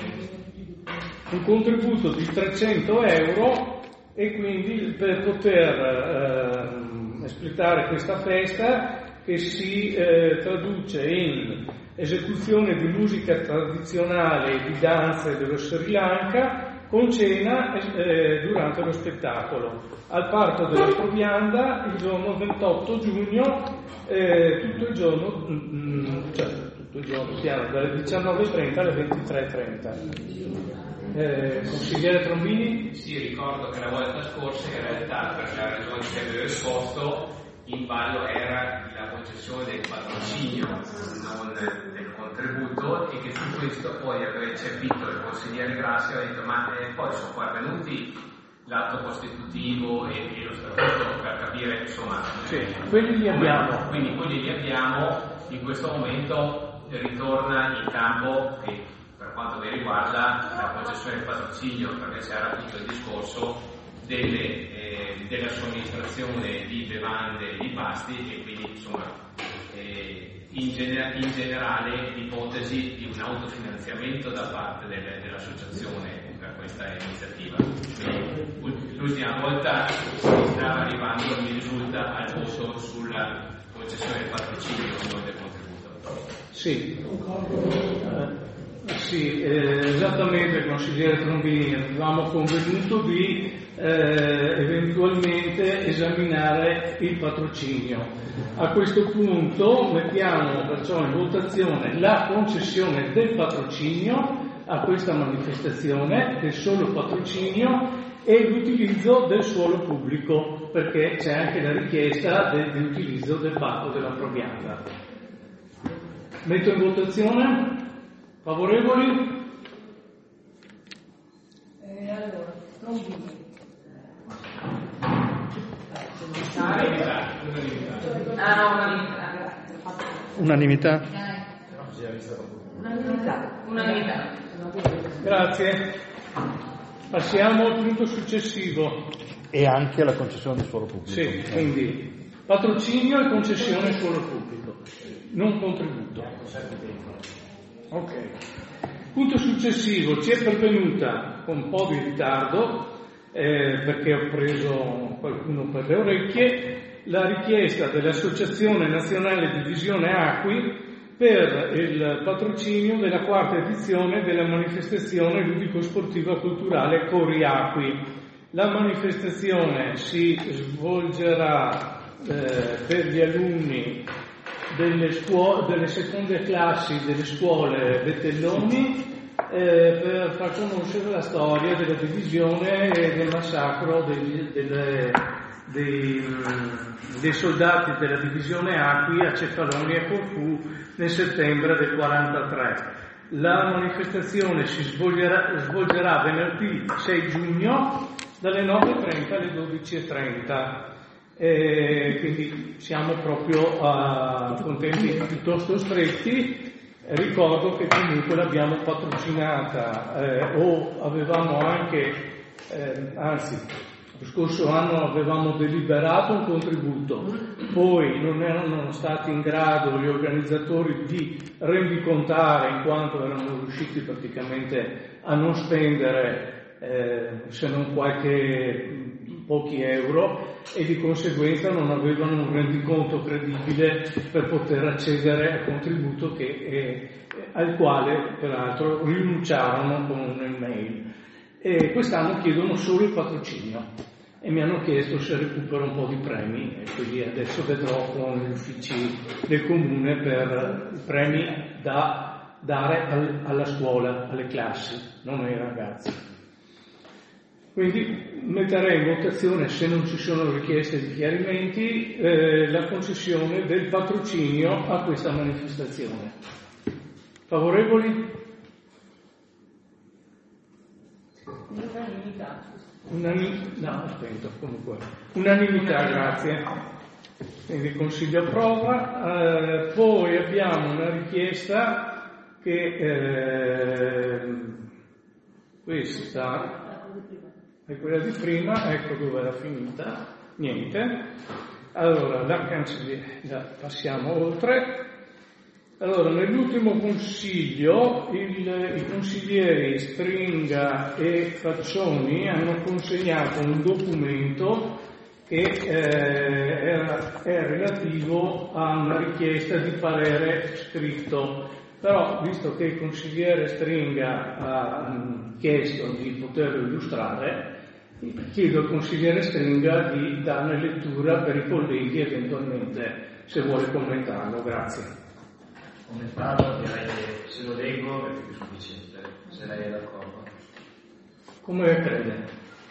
un contributo di trecento euro e quindi per poter eh, espletare questa festa che si eh, traduce in esecuzione di musica tradizionale e di danze dello Sri Lanka con cena eh, durante lo spettacolo al Parco della Provianda il giorno ventotto giugno, eh, tutto il giorno, mh, cioè tutto il giorno, piano, dalle diciannove e trenta alle ventitré e trenta. Eh, consigliere Trombini? Sì, ricordo che la volta scorsa in realtà per la ragione che avevo esposto in ballo era la concessione del patrocinio, non del contributo, e che su questo poi aveva eccepito il consigliere Grassi e ha detto ma eh, poi sono qua venuti l'atto costitutivo e, e lo statuto per capire insomma sì, quelli li abbiamo, quindi quelli li abbiamo. In questo momento ritorna in campo che per quanto mi riguarda la concessione del patrocinio, perché c'era tutto il discorso delle, eh, della somministrazione di bevande e di pasti e quindi insomma eh, in, gener- in generale l'ipotesi di un autofinanziamento da parte del, dell'associazione per questa iniziativa. Quindi, l'ultima volta si stava arrivando, mi risulta, al voto sulla concessione del patrocinio e non del contributo. Sì. Uh, Sì, eh, esattamente, il consigliere Trombini, avevamo convenuto di eh, eventualmente esaminare il patrocinio. A questo punto mettiamo perciò in votazione la concessione del patrocinio a questa manifestazione, del solo patrocinio, e l'utilizzo del suolo pubblico, perché c'è anche la richiesta de- dell'utilizzo del Parco della Provianda. Metto in votazione. Favorevoli? Eh, allora, Trombini. Ah no, unanimità. Unanimità? Unanimità. Unanimità. Grazie. Passiamo al punto successivo. E anche alla concessione del suolo pubblico. Sì, quindi patrocinio e concessione suolo pubblico, non contributo. Ok. Punto successivo, ci è pervenuta con un po' di ritardo, eh, perché ho preso qualcuno per le orecchie, la richiesta dell'Associazione Nazionale di Visione Acqui per il patrocinio della quarta edizione della manifestazione ludico-sportiva culturale Cori Acqui. La manifestazione si svolgerà eh, per gli alunni delle, scuole, delle seconde classi delle scuole Betelloni eh, per far conoscere la storia della divisione e del massacro degli, delle, dei, dei soldati della divisione Acqui a Cefalonia e Corfù nel settembre del quarantatré. La manifestazione si svolgerà, svolgerà venerdì sei giugno dalle nove e trenta alle dodici e trenta. Eh, quindi siamo proprio a con tempi piuttosto stretti. Ricordo che comunque l'abbiamo patrocinata eh, o avevamo anche, eh, anzi, lo scorso anno avevamo deliberato un contributo, poi non erano stati in grado gli organizzatori di rendicontare in quanto erano riusciti praticamente a non spendere eh, se non qualche pochi euro e di conseguenza non avevano un rendiconto credibile per poter accedere al contributo che, eh, al quale peraltro rinunciarono con un'email. E quest'anno chiedono solo il patrocinio e mi hanno chiesto se recupero un po' di premi e quindi adesso vedrò con gli uffici del comune per i premi da dare al, alla scuola, alle classi, non ai ragazzi. Quindi metterei in votazione, se non ci sono richieste di chiarimenti, eh, la concessione del patrocinio a questa manifestazione. Favorevoli? Unanimità. Unanimità, no, aspetta, comunque. Unanimità, grazie. Quindi il Consiglio approva. Eh, poi abbiamo una richiesta che eh, questa è quella di prima, ecco dove era finita, niente. Allora la cancelliera, passiamo oltre. Allora, nell'ultimo consiglio il, i consiglieri Stringa e Faccioni hanno consegnato un documento che eh, era, è relativo a una richiesta di parere scritto, però visto che il consigliere Stringa ha mh, chiesto di poterlo illustrare, chiedo al consigliere Stringa di darne lettura per i colleghi eventualmente se vuole commentarlo. Grazie. Commentato, direi che se lo leggo è più sufficiente, se lei è d'accordo. Come crede?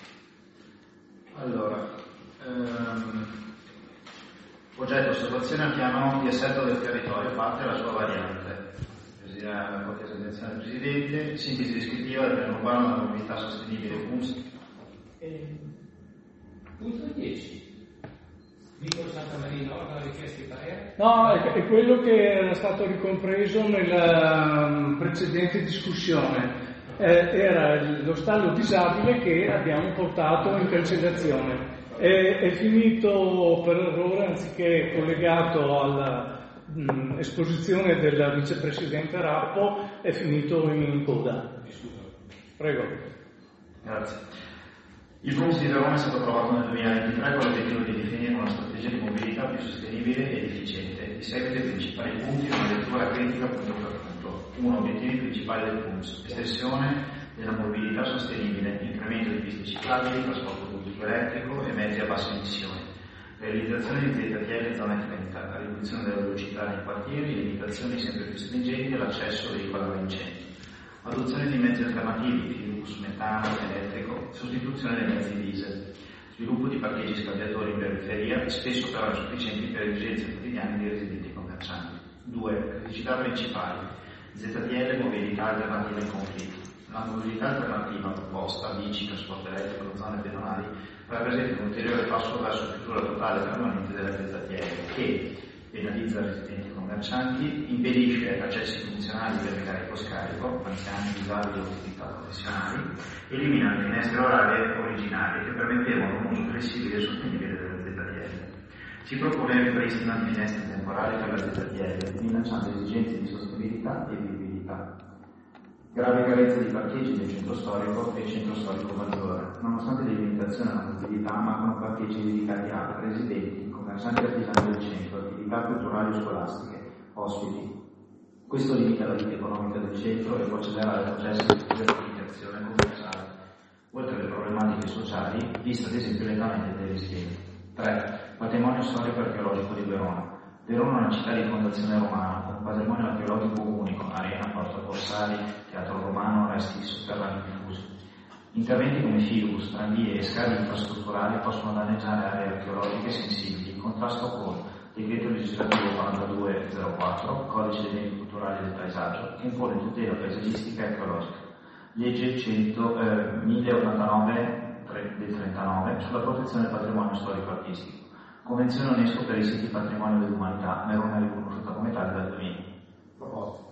Allora, ehm, oggetto osservazione al piano di assetto del territorio, parte la sua variante. Presidenza, qualche attenzione del Presidente, sintesi descrittiva del piano urbano della mobilità sostenibile P U M S. Eh, punto dieci. Vicolo Santa Marina, ora la richiesta di parere? No, è quello che era stato ricompreso nella precedente discussione. Eh, era lo stallo disabile che abbiamo portato in cancellazione. È, è finito per errore, anziché collegato alla mh, esposizione del vicepresidente Rappo, è finito in coda. Prego. Grazie. Il P U M S di Verona è stato approvato nel duemilaventitré con l'obiettivo di definire una strategia di mobilità più sostenibile ed efficiente. Di seguito i principali punti, una lettura critica punto per punto. uno. Obiettivi principali del P U M S: estensione della mobilità sostenibile, incremento di piste ciclabili, trasporto pubblico elettrico e mezzi a bassa emissione, realizzazione di Z T L zona trenta, riduzione della velocità nei quartieri, limitazioni sempre più stringenti all'accesso veicolare in centro. Adozione di mezzi alternativi, filibus metano, elettrico, sostituzione dei mezzi diesel, sviluppo di parcheggi scambiatori in periferia, spesso però insufficienti per le esigenze quotidiane dei residenti commercianti. due. Criticità principali: Z T L, mobilità alternativa in conflitto. La mobilità alternativa proposta, bici, trasporto elettrico, zone pedonali, rappresenta un ulteriore passo verso la chiusura totale e permanente della Z T L che penalizza i residenti commercianti, impedisce accessi funzionali per il carico-scarico, anziani, disabili o attività professionali, elimina le finestre orarie originarie che permettevano un uso flessibile e sostenibile della Z T L. Si propone il ripristino di finestre temporali per la Z T L, minacciando esigenze di sostenibilità e vivibilità mobilità. Grave carenza di parcheggi nel centro storico e centro storico maggiore. Nonostante le limitazioni alla mobilità, mancano parcheggi dedicati a residenti, commercianti artigiani del centro, attività culturali o scolastiche, ospiti. Questo limita la vita economica del centro e può accelerare il processo di desertificazione commerciale, oltre alle problematiche sociali, viste ad esempio l'età media dei residenti. tre. Patrimonio storico e archeologico di Verona. Verona è una città di fondazione romana, con un patrimonio archeologico unico, arena, porta Corsari, teatro romano, resti sotterranei diffusi. Interventi come filibus, tranvie e scavi infrastrutturali possono danneggiare aree archeologiche sensibili, in contrasto con Decreto legislativo quarantadue zero quattro, Codice dei beni culturali e del paesaggio, che impone tutela paesaggistica e archeologica. Legge cento, eh, mille ottantanove del trentanove sulla protezione del patrimonio storico-artistico. Convenzione UNESCO per i siti patrimonio dell'umanità, Verona è riconosciuta come tale dal duemila. Proposta.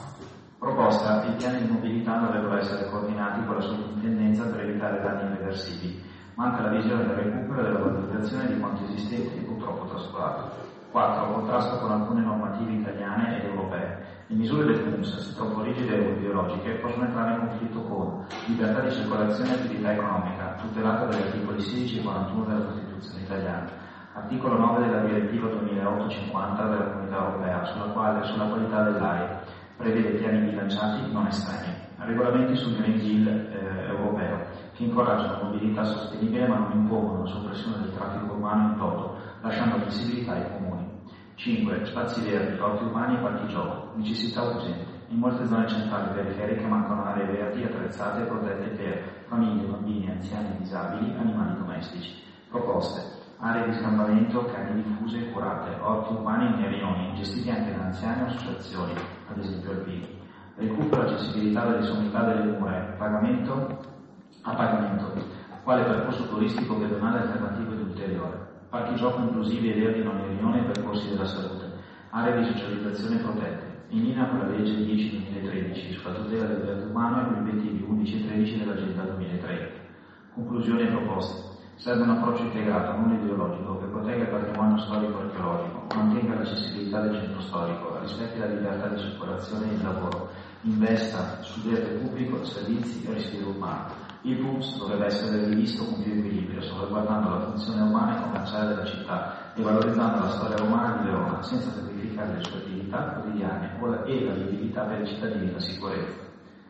Proposta. I piani di mobilità dovrebbero essere coordinati con la sovrintendenza per evitare danni irreversibili. Manca la visione del recupero e della valorizzazione di quanto esistente e purtroppo trascurato. quattro. Contrasto con alcune normative italiane ed europee. Le misure del P U M S, se troppo rigide o ideologiche, possono entrare in conflitto con libertà di circolazione e attività economica, tutelata dagli articoli sedici e quarantuno della Costituzione italiana. Articolo nove della direttiva duemilaotto cinquanta della Comunità Europea, sulla, quale, sulla qualità dell'aria, prevede piani bilanciati non estremi. Regolamenti sul Green Deal eh, europeo, che incoraggiano la mobilità sostenibile ma non impongono la soppressione del traffico urbano in toto, lasciando flessibilità ai comuni. cinque. Spazi verdi, orti urbani e parchi gioco. Necessità urgente. In molte zone centrali e periferiche mancano aree verdi attrezzate e protette per famiglie, bambini, anziani, disabili, animali domestici. Proposte. Aree di scampamento, cani diffuse e curate, orti urbani e rioni, gestiti anche da anziani o associazioni, ad esempio alpini. Recupero accessibilità delle sommità delle mura, pagamento a pagamento, quale percorso turistico pedonale alternativo ed ulteriore. Parchi gioco inclusivi e verdi non in rione e percorsi della salute, aree di socializzazione protette, in linea con la legge dieci duemilatredici sulla tutela del verde umano e con gli obiettivi undici e tredici dell'agenda duemilatrenta. Conclusioni e proposte. Serve un approccio integrato, non ideologico, che protegga il patrimonio storico-archeologico, mantenga l'accessibilità del centro storico, rispetti la libertà di circolazione e di lavoro, investa sul verde pubblico, servizi e respiro urbano. Il P U M S dovrebbe essere rivisto con più equilibrio, salvaguardando la funzione umana e commerciale della città e valorizzando la storia romana di Verona, senza sacrificare le sue attività quotidiane e la vivibilità per i cittadini e la sicurezza.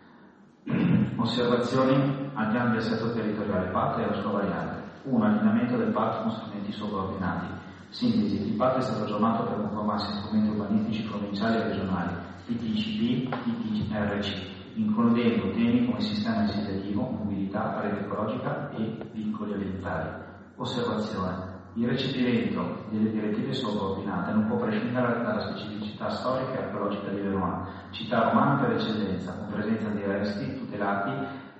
Osservazioni al piano di assetto territoriale P A T e alla sua variante. uno. Allineamento del P A T con strumenti sovraordinati. Sintesi. Il P A T è stato aggiornato per conformarsi a strumenti urbanistici provinciali e regionali, P T C P, P T R C, includendo temi come sistema insediativo, mobilità, rete ecologica e vincoli ambientali. Osservazione. Il recepimento delle direttive sovraordinate non può prescindere dalla specificità storica e archeologica di Verona, città romana per eccellenza, con presenza di resti tutelati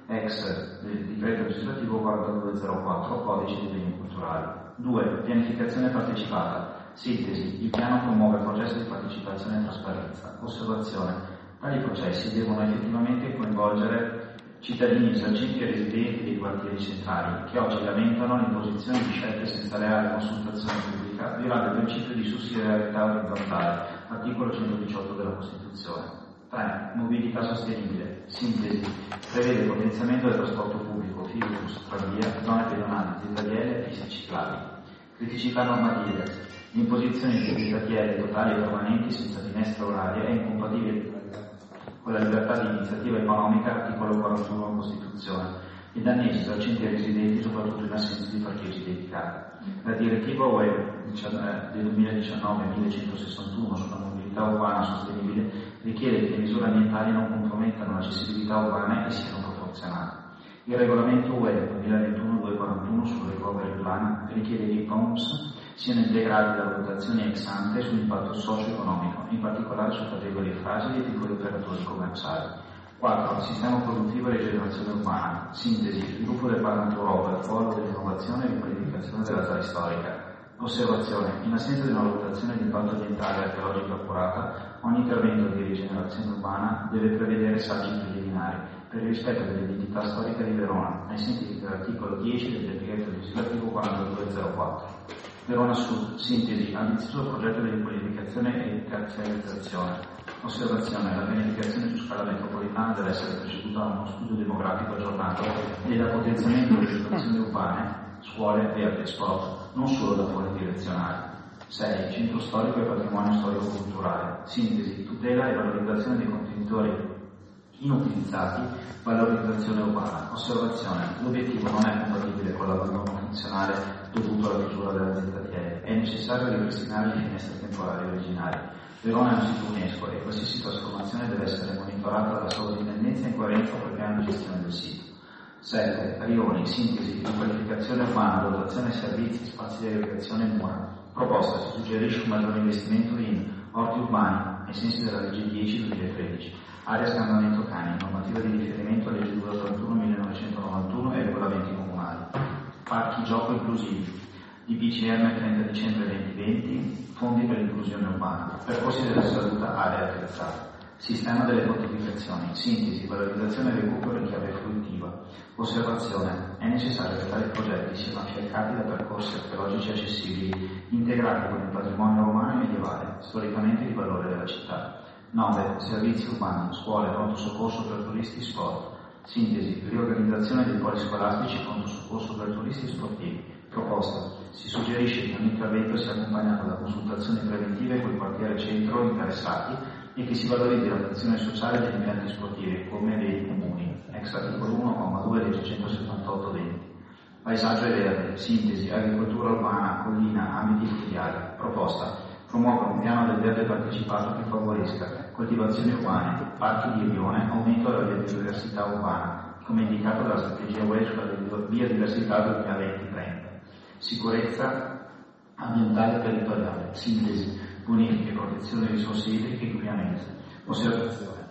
ex del decreto legislativo quarantadue zero quattro, Codice dei beni culturali. due. Pianificazione partecipata. Sintesi. Il piano promuove il processo di partecipazione e trasparenza. Osservazione. Tali processi devono effettivamente coinvolgere cittadini esercenti e residenti dei quartieri centrali, che oggi lamentano l'imposizione di scelte senza reale consultazione pubblica, violando il principio di sussidiarietà orizzontale, articolo centodiciotto della Costituzione. tre. Mobilità sostenibile. Sintesi. Prevede il potenziamento del trasporto pubblico, filibus, tranvia, zone pedonali, zitadielle e piste ciclabili. Criticità normative. L'imposizione di zitadielle totali e permanenti senza finestra oraria è incompatibile con la libertà di iniziativa economica, articolo quarantuno della Costituzione, e danneggia i esercenti e residenti soprattutto in assenza di parcheggi dedicati. La direttiva U E del duemiladiciannove millecentosessantuno sulla mobilità urbana sostenibile richiede che le misure ambientali non compromettano l'accessibilità urbana e siano proporzionate. Il regolamento U E duemilaventuno duecentoquarantuno sul recovery plan richiede che i P O M S siano integrati da valutazioni ex ante sull'impatto socio-economico, in particolare su categorie fragili e piccoli operatori commerciali. quattro. Sistema produttivo e rigenerazione urbana. Sintesi. Sviluppo del Parlamento Europa, il polo dell'innovazione e riqualificazione della zona storica. Osservazione. In assenza di una valutazione di impatto ambientale e archeologico accurata, ogni intervento di rigenerazione urbana deve prevedere saggi preliminari per il rispetto dell'identità storica di Verona, ai sensi dell'articolo dieci del decreto legislativo quarantadue zero quattro. Verona Sud, sintesi, ambizioso progetto di riqualificazione e terziarizzazione. Osservazione, la pianificazione su scala metropolitana deve essere preceduta da uno studio demografico aggiornato e da potenziamento delle situazioni urbane, scuole, verde e sport, non solo da fuori direzionali. sei. Centro storico e patrimonio storico-culturale. Sintesi, tutela e valorizzazione dei contenitori inutilizzati, valorizzazione urbana. Osservazione, l'obiettivo non è compatibile con l'abbandono funzionale dovuto alla chiusura dell'azienda T E. È necessario ripristinare le finestre temporali originali. Verona è un sito UNESCO e qualsiasi trasformazione deve essere monitorata dalla sovrintendenza in coerenza con il piano di gestione del sito. sette. Rioni, sintesi, riqualificazione urbana, dotazione servizi, spazi di aggregazione e mura. Proposta, si suggerisce un maggiore investimento in orti urbani, ai sensi della legge dieci duemilatredici, area scambamento cani, normativa di riferimento legge duecentotrentuno millenovecentonovantuno e regolamenti comunali. Parchi gioco inclusivi, D P C M trenta dicembre duemilaventi, fondi per l'inclusione urbana, percorsi della salute, area attrezzata. Sistema delle fortificazioni, sintesi, valorizzazione e recupero in chiave fruitiva. Osservazione, è necessario che tali progetti siano affiancati da percorsi archeologici accessibili, integrati con il patrimonio romano e medievale, storicamente di valore della città. nove. Servizi urbani, scuole, pronto soccorso per turisti, sport. Sintesi, riorganizzazione dei poli scolastici, pronto soccorso per turisti sportivi. Proposta, si suggerisce che ogni intervento sia accompagnato da consultazioni preventive con i quartiere centro interessati e che si valorizzi l'attenzione sociale degli impianti sportivi come dei comuni, ex articolo uno, comma due, legge centosettantotto venti. Paesaggio e verde, sintesi, agricoltura urbana, collina, ambiti fluviali. Proposta, promuovere un piano del verde partecipato che favorisca coltivazioni urbane, parchi di rione, aumento della biodiversità urbana, come indicato dalla strategia U E sulla biodiversità duemilaventi trenta. Sicurezza ambientale e territoriale, sintesi, bonifiche, protezione delle risorse idriche e inquinamento. Osservazione,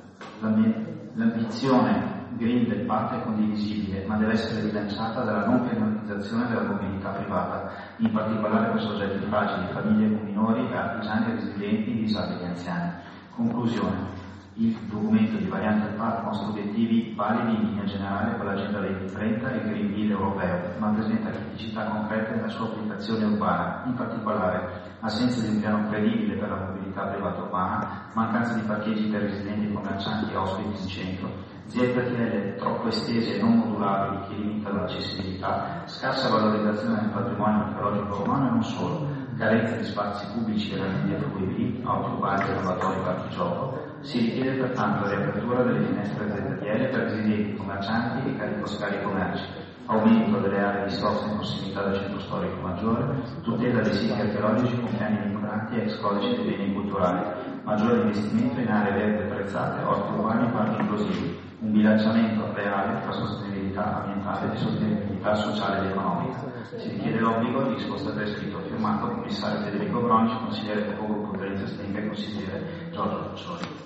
l'ambizione green del parco è condivisibile, ma deve essere rilanciata dalla non penalizzazione della mobilità privata, in particolare per soggetti fragili, famiglie con minori, artigiani residenti, disabili e anziani. Conclusione, il documento di variante del parco mostra obiettivi validi in linea generale con l'agenda duemilatrenta e il Green Deal europeo, ma presenta criticità concrete nella sua applicazione urbana, in particolare assenza di un piano credibile per la mobilità privata urbana, mancanza di parcheggi per residenti, commercianti e ospiti in centro, Z T L troppo estese e non modulabili che limitano l'accessibilità, scarsa valorizzazione del patrimonio archeologico urbano e non solo, carenza di spazi pubblici e rendite fruibili, auto urbani, lavoratori, parchi gioco. Si richiede pertanto la riapertura delle finestre Z T L per residenti, commercianti e carico-scarico merci, aumento delle aree di sosta in prossimità del centro storico maggiore, tutela dei siti archeologici con piani vincolanti e ex codice dei beni culturali, maggiore investimento in aree verdi attrezzate, orti urbani e parchi inclusivi, un bilanciamento reale tra sostenibilità ambientale e sostenibilità sociale ed economica. Si richiede l'obbligo di risposta per scritto firmato commissario Federico Bronici, consigliere capogruppo Terenzo Stringa e consigliere Giorgio Faccioli.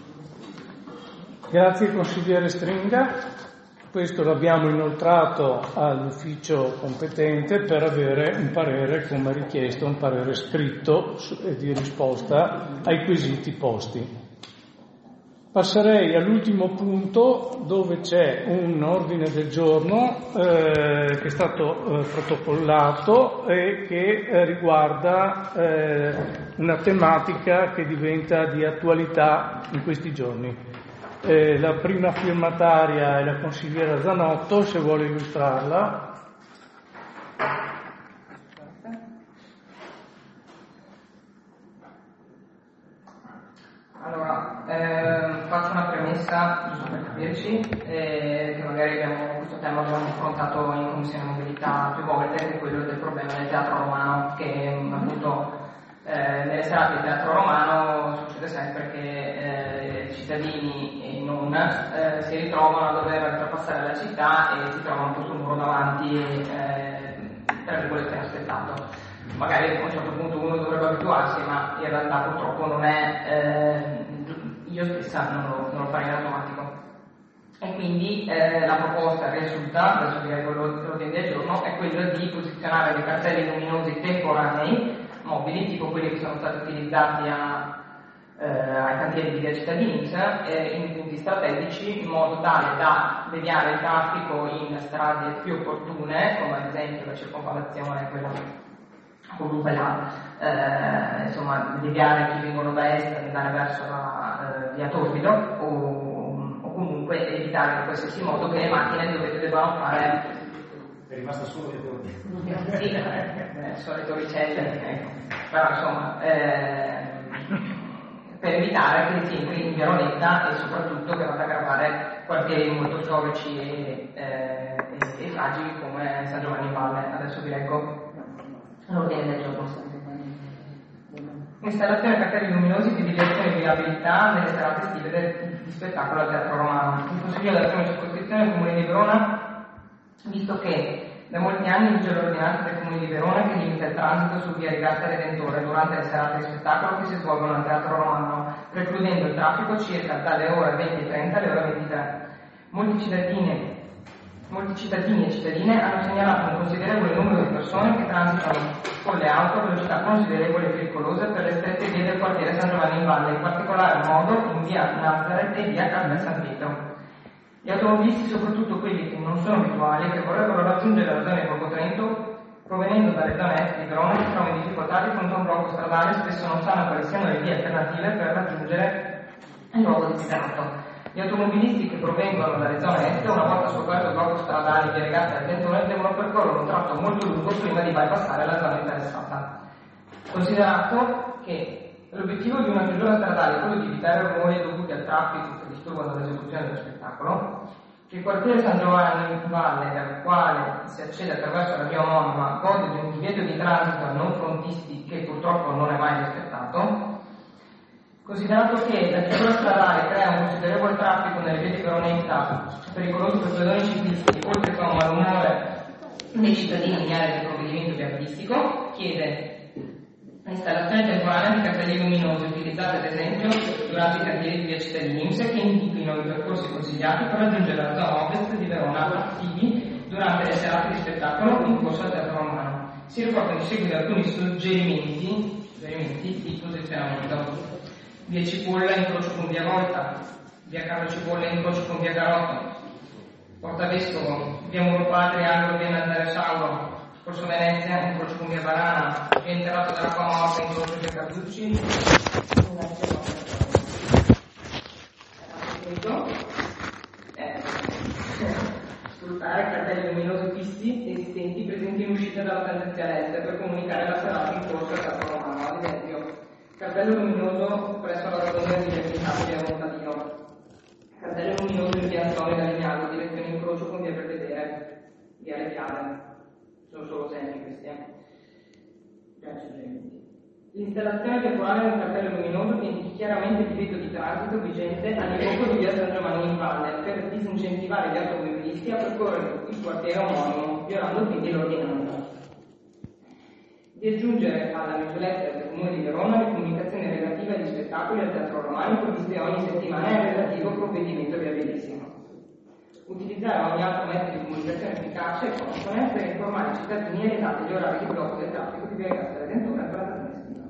Grazie consigliere Stringa. Questo l'abbiamo inoltrato all'ufficio competente per avere un parere, come richiesto, un parere scritto e di risposta ai quesiti posti. Passerei all'ultimo punto dove c'è un ordine del giorno eh, che è stato eh, protocollato e che eh, riguarda eh, una tematica che diventa di attualità in questi giorni. Eh, la prima firmataria è la consigliera Zanotto, se vuole illustrarla. Allora, eh, faccio una premessa, giusto per capirci, eh, che magari abbiamo, questo tema l'abbiamo affrontato in Commissione Mobilità più volte, che è quello del problema del teatro romano, che appunto eh, nelle serate del teatro romano succede sempre che eh, i cittadini e non eh, si ritrovano a dover oltrepassare la città e si trovano questo muro davanti, eh, tra virgolette inaspettato. Magari a un certo punto uno dovrebbe abituarsi, ma in realtà purtroppo non è, eh, io stessa non lo, non lo farei in automatico. E quindi eh, la proposta riassunta, adesso direi quello dell'ordine del giorno, è quella di posizionare dei cartelli luminosi temporanei, mobili, tipo quelli che sono stati utilizzati a, eh, ai cantieri di Via Cittadinanza, eh, in punti strategici, in modo tale da deviare il traffico in strade più opportune, come ad esempio la circonvallazione, quella comunque là, eh, insomma, deviare chi vengono da est e andare verso la eh, via Torbido, o, o comunque evitare in qualsiasi modo che le macchine dovete, debbano fare. È rimasta solo via Torbido. Sì, eh, il solito ricelle, ecco. Però insomma, eh, per evitare che si entri in Veronetta e soprattutto che vada a gravare quartieri molto storici e, eh, e, e fragili come San Giovanni in Valle. Adesso vi leggo l'ordine del giorno. Installazione cartelli luminosi di biglietto e viabilità nelle serate estive del, di spettacolo al Teatro Romano. Il Consiglio della prima circoscrizione del Comune di Verona, visto che da molti anni vige l'ordinanza del Comune di Verona che limita il transito su via Rigasta Redentore durante le serate di spettacolo che si svolgono al Teatro Romano, precludendo il traffico circa dalle ore venti e trenta alle ore ventitré. Molti cittadini, molti cittadini e cittadine hanno segnalato un considerevole numero di persone che transitano con le auto a velocità considerevoli e pericolose per le strette vie del quartiere San Giovanni in Valle, in particolar modo in via Nazareth e via Carmel San Pietro. Gli automobilisti, soprattutto quelli che non sono abituali, che vorrebbero raggiungere la zona di Borgo Trento, provenendo dalle zone est di Verona, si trovano in difficoltà di fronte a un blocco stradale e spesso non sanno quali siano le vie alternative per raggiungere il luogo desiderato. Gli automobilisti che provengono dalle zone est, una volta scoperto il blocco stradale via Regata del Ventone, devono percorrere un tratto molto lungo prima di bypassare la zona interessata. Considerato che l'obiettivo di una chiusura stradale è quello di evitare rumori dovuti al traffico che disturbano l'esecuzione dello spettacolo, che il quartiere San Giovanni in Valle, dal quale si accede attraverso la via omonima, gode di un divieto di transito a non frontisti che purtroppo non è mai rispettato, considerato che la chiusura stradale crea un considerevole traffico nelle vie di Veronetta, pericoloso per pedoni ciclisti, oltre che un malumore dei cittadini in area del provvedimento viabilistico, chiede l'installazione temporanea di cartelli luminosi utilizzati ad esempio durante i cantieri di via Cittadini INPS che indichino i percorsi consigliati per raggiungere la zona ovest di Verona attivi durante le serate di spettacolo in corso al Teatro Romano. Si riportano in seguito alcuni suggerimenti, suggerimenti di posizionamento. Via Cipolla incrocio con via Volta, via Carlo Cipolla incrocio con via Garotto, Porta Vescovo, via Muro Patria, angolo via Nazare Sauro, Corso Venezia, incrocio con via Barana, via Interrato della Morte, incrocio via Carducci. Eh, sfruttare cartelli luminosi fissi esistenti presenti in uscita dalla tendenza est per comunicare la serata in corso al Teatro Romano, ad esempio cartello luminoso presso la rotonda di Vermitano via Montadino, cartello luminoso in via Antonio da Legnago, direzione incrocio con via Belvedere, via Rechiale. Sono solo esempi questi, eh. L'installazione temporale di un cartello luminoso che indichi chiaramente il divieto di transito vigente all'inizio di via San Giovanni in Valle per disincentivare gli automobilisti a percorrere il quartiere omonimo, violando quindi l'ordinanza. Di aggiungere alla newsletter del Comune di Verona le comunicazioni relative agli spettacoli al Teatro Romano previste ogni settimana e al relativo provvedimento viabilissimo. Utilizzare ogni altro mezzo di comunicazione efficace e consone per informare i cittadini e le date di orari di blocco del traffico di via Regata Redentore per la stagione estiva.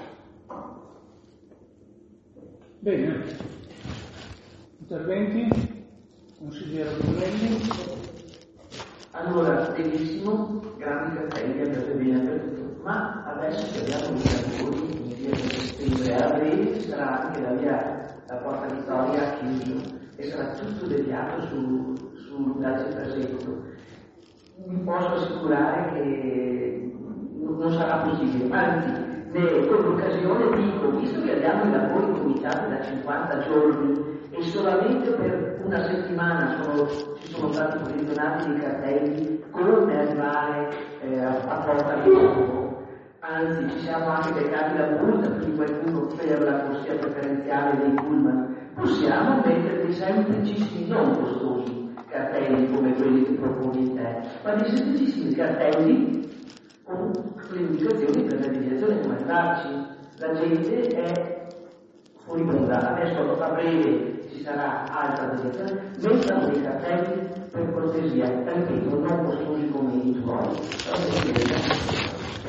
Bene. Interventi? Consigliere Brunelli? Allora, benissimo, grandi cartelli andate bene per tutto, ma adesso che abbiamo i lavori in via di settembre a breve sarà anche la via la Porta Vittoria chiuso e sarà tutto deviato su, su Daci Trasecolo. Vi posso assicurare che non sarà possibile, anzi, con l'occasione dico, visto che abbiamo i lavori cominciati da cinquanta giorni e solamente per una settimana sono, ci sono stati posizionati dei cartelli come arrivare eh, a, a Porta Vittoria, anzi ci siamo anche beccati la multa per qualcuno per la corsia preferenziale dei pullman. Possiamo mettere dei semplicissimi, non costosi cartelli come quelli che proponi te, ma dei semplicissimi cartelli con le indicazioni per la direzione come andarci. La gente è furibonda, adesso a breve ci sarà altra direzione, mettano dei cartelli per cortesia, ripeto, non costosi come i tuoi.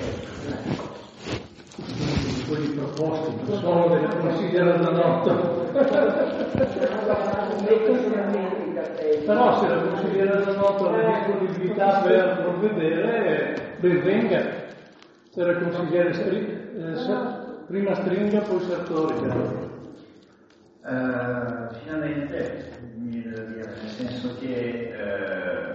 Quelli proposti, non solo della consigliera Zanotto. Però se la consigliera Zanotto ha la disponibilità per provvedere, ben venga. Era consigliere Stri- eh, Sa- prima Stringa, poi Sartori. Uh, finalmente mi viene da dire, nel senso che uh,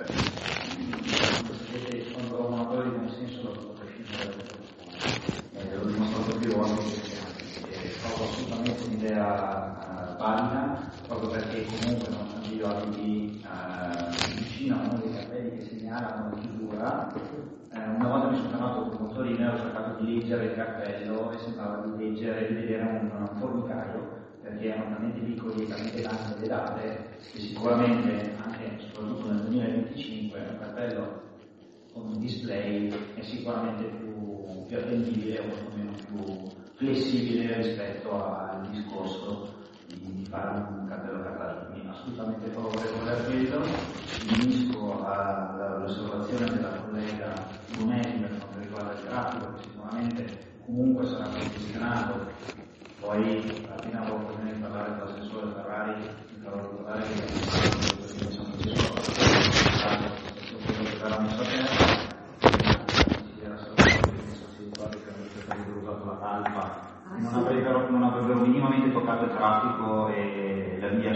i contromotori di buon senso lo prescindere eh, l'ho dimostrato più volte che trovo assolutamente un'idea uh, valida, proprio perché comunque nonostante io abiti uh, vicino a uno dei cartelli che segnalano la chiusura. Una volta mi sono fermato con il motorino e ho cercato di leggere il cartello e sembrava di leggere, di vedere un, un formicaio, perché erano talmente piccoli e talmente tanti le date che sicuramente, anche soprattutto nel duemilaventicinque, un cartello con un display è sicuramente più, più attendibile o quantomeno più flessibile rispetto al discorso di, di fare un cartello cartaceo. Quindi assolutamente favorevole a quello. Mi unisco all'osservazione della collega Lunelli per quanto riguarda il traffico, che sicuramente comunque sarà posizionato. Poi appena avevo occasione di parlare con l'assessore Ferrari, mi farò ricordare che mi sono deciso che verrà messo a terra, considera assolutamente che si ricordi che avrebbero usato la talpa, non avrebbero, non avrebbero minimamente toccato il traffico e la via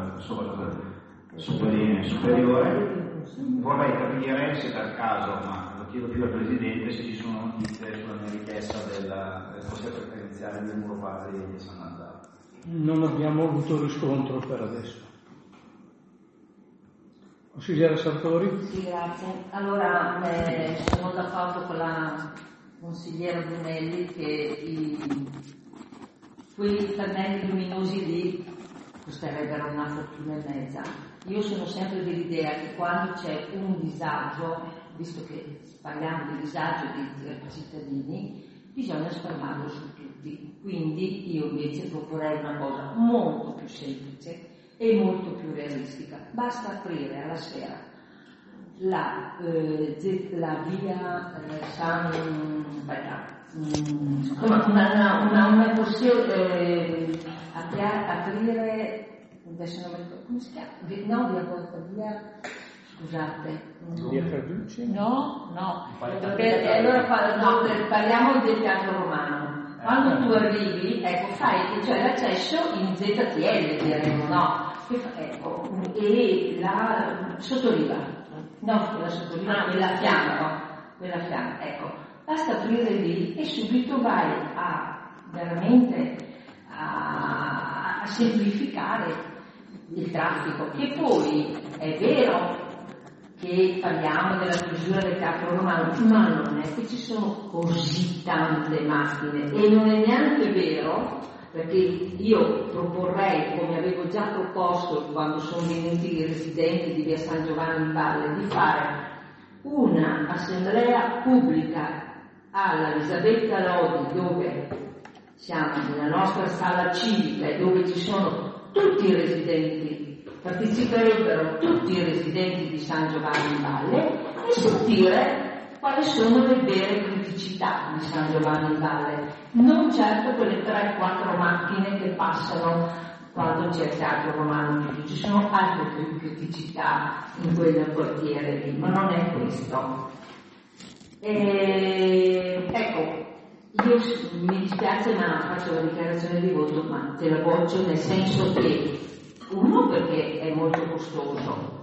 superiore. Vorrei capire se per caso, ma lo chiedo più al Presidente, se ci sono notizie sulla meritezza del processo preferenziale del muro padre di San Nazaro. Non abbiamo avuto riscontro per adesso. Consigliere Sartori? Sì, grazie. Allora, eh, sono d'accordo con la consigliera Brunelli che i, quei pannelli luminosi lì costerebbero una fortuna e mezza. Io sono sempre dell'idea che quando c'è un disagio, visto che parliamo di disagio dei cittadini, bisogna spalmarlo su tutti. Quindi io invece proporrei una cosa molto più semplice e molto più realistica. Basta aprire alla sera la, eh, la via eh, San aspetta, mh, una, una, una, una possibile eh, aprire adesso non mi ricordo come si chiama, no, via Volta, via scusate via Carducci? no, no perché, allora no, parliamo del teatro romano. Quando tu arrivi, ecco, fai, cioè l'accesso in Z T L, diremmo, no? Ecco, e la sottoliva, no, la sottoliva, quella fiamma, quella fiamma, ecco, basta aprire lì e subito vai a veramente a, a semplificare il traffico, che poi è vero che parliamo della chiusura del teatro romano, ma non è che ci sono così tante macchine e non è neanche vero, perché io proporrei, come avevo già proposto quando sono venuti i residenti di via San Giovanni in Valle, di fare una assemblea pubblica alla Elisabetta Lodi, dove siamo nella nostra sala civica e dove ci sono tutti i residenti, parteciperebbero tutti i residenti di San Giovanni in Valle e sentire quali sono le vere criticità di San Giovanni in Valle, non certo quelle tre quattro macchine che passano quando c'è il teatro romano, ci sono altre criticità in quel quartiere lì, ma non è questo. E, ecco, io mi dispiace ma faccio la dichiarazione di voto, ma te la boccio nel senso che uno perché è molto costoso,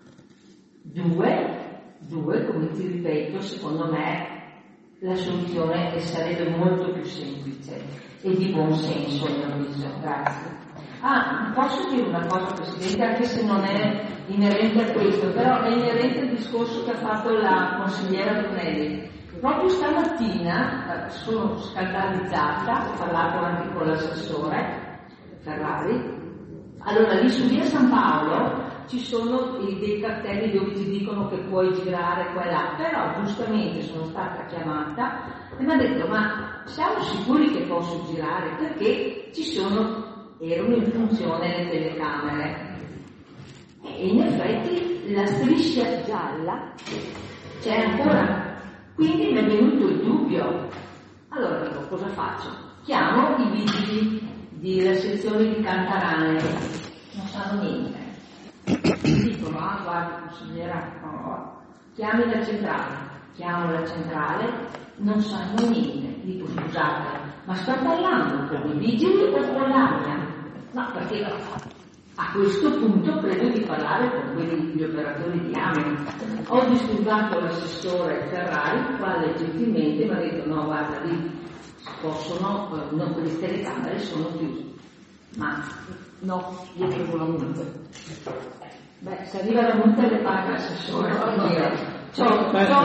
due, due come ti ripeto, secondo me la soluzione sarebbe molto più semplice e di buon senso, a mio avviso. Grazie. Ah, posso dire una cosa, Presidente, anche se non è inerente a questo, però è inerente al discorso che ha fatto la consigliera Brunelli. Proprio stamattina eh, sono scandalizzata, ho parlato anche con l'assessore Ferrari. Allora, lì su via San Paolo ci sono dei cartelli dove ti dicono che puoi girare qua e là, però giustamente sono stata chiamata e mi ha detto: ma siamo sicuri che posso girare? Perché ci sono, erano in funzione le telecamere e in effetti la striscia gialla c'è ancora. Quindi mi è venuto il dubbio. Allora dico, cosa faccio? Chiamo i vigili della sezione di Cantarane, non sanno niente. Dicono: ah, guarda, consigliera, no, chiami la centrale. chiamo la centrale, non sanno niente. Dico scusate, ma sta parlando con i vigili o con l'aria? No, perché a questo punto credo di parlare con quelli gli operatori di Ameri. Ho disturbato l'assessore Ferrari, il quale gentilmente mi ha detto no guarda lì possono, non, le telecamere sono chiuse. Ma no, io chiedo la multa. Beh, se arriva la multa le paga l'assessore, vuol dire. Ciò, ciò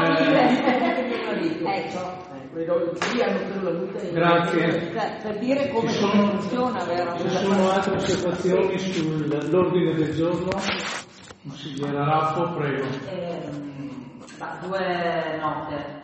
ecco, quello lì hanno per la multa. Grazie. Per dire come ci sono, funziona, vero? Ci sono altre osservazioni sull'ordine del giorno? Consigliera Raffo, prego. Eh, due note.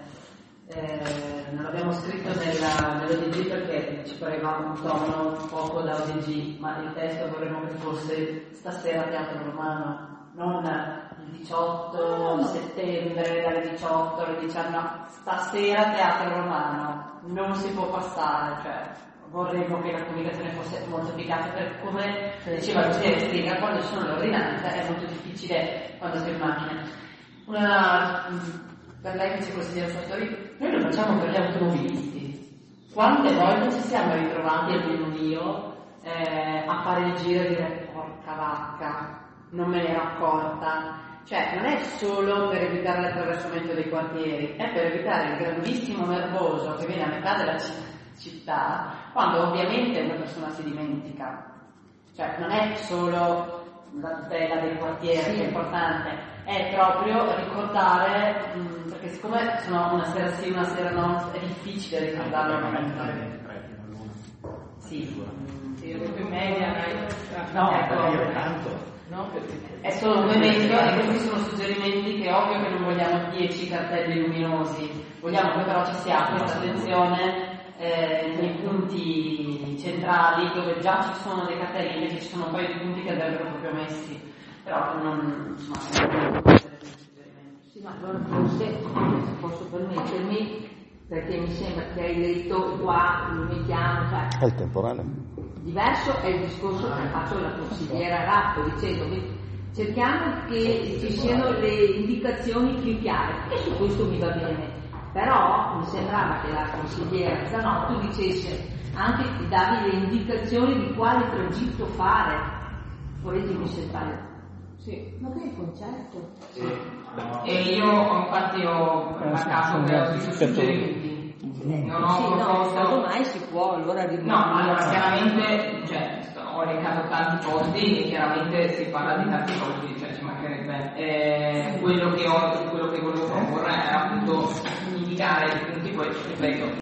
Eh, non l'abbiamo scritto nella, nell'O D G perché ci pareva un tono poco da O D G, ma il testo vorremmo che fosse stasera a Teatro Romano, non il diciotto settembre dalle diciotto alle diciannove, stasera Teatro Romano, non si può passare, cioè vorremmo che la comunicazione fosse molto efficace, per come diceva il Presidente Striga, quando ci sono le ordinanze è molto difficile quando si è in macchina. Una, per lei vice consigliere Fattori, noi lo facciamo per gli automobilisti. Quante volte ci siamo ritrovati, almeno io, eh, a fare il giro e dire porca vacca, non me ne ero accorta. Cioè non è solo per evitare l'attraversamento dei quartieri, è per evitare il grandissimo nervoso che viene a metà della città, quando ovviamente una persona si dimentica. Cioè non è solo la tutela del quartiere sì. che è importante, è proprio ricordare, mh, perché siccome sono una sera sì, una sera no, è difficile ricordarlo al momento. Sì, sì, in media, no, ecco, no, è solo un momento e questi sono suggerimenti che ovvio che non vogliamo dieci cartelli luminosi, vogliamo che però ci sia questa attenzione eh, nei punti centrali dove già ci sono dei cartelli, invece ci sono poi dei punti che andrebbero proprio messi. Però non, insomma, sì, ma allora forse, se posso permettermi, perché mi sembra che hai detto qua, mi chiamo, cioè, è il temporaneo. Diverso è il discorso che ha fatto la consigliera Ratto, dicendo che cerchiamo che ci siano le indicazioni più chiare, e su questo mi va bene. Però mi sembrava che la consigliera Zanotto dicesse anche di dargli le indicazioni di quale tragitto fare. Correggimi se sbaglio. Sì. Ma che è il concerto? Sì. No. E io infatti ho marcato che ho suggerimenti. Non ho sì, proposto. No, mai si può, allora rimanere. No, allora chiaramente, cioè, ho elencato tanti posti e chiaramente si parla di tanti posti, cioè ci mancherebbe. Eh, quello che ho, quello che volevo proporre era appunto indicare i punti, poi ripeto,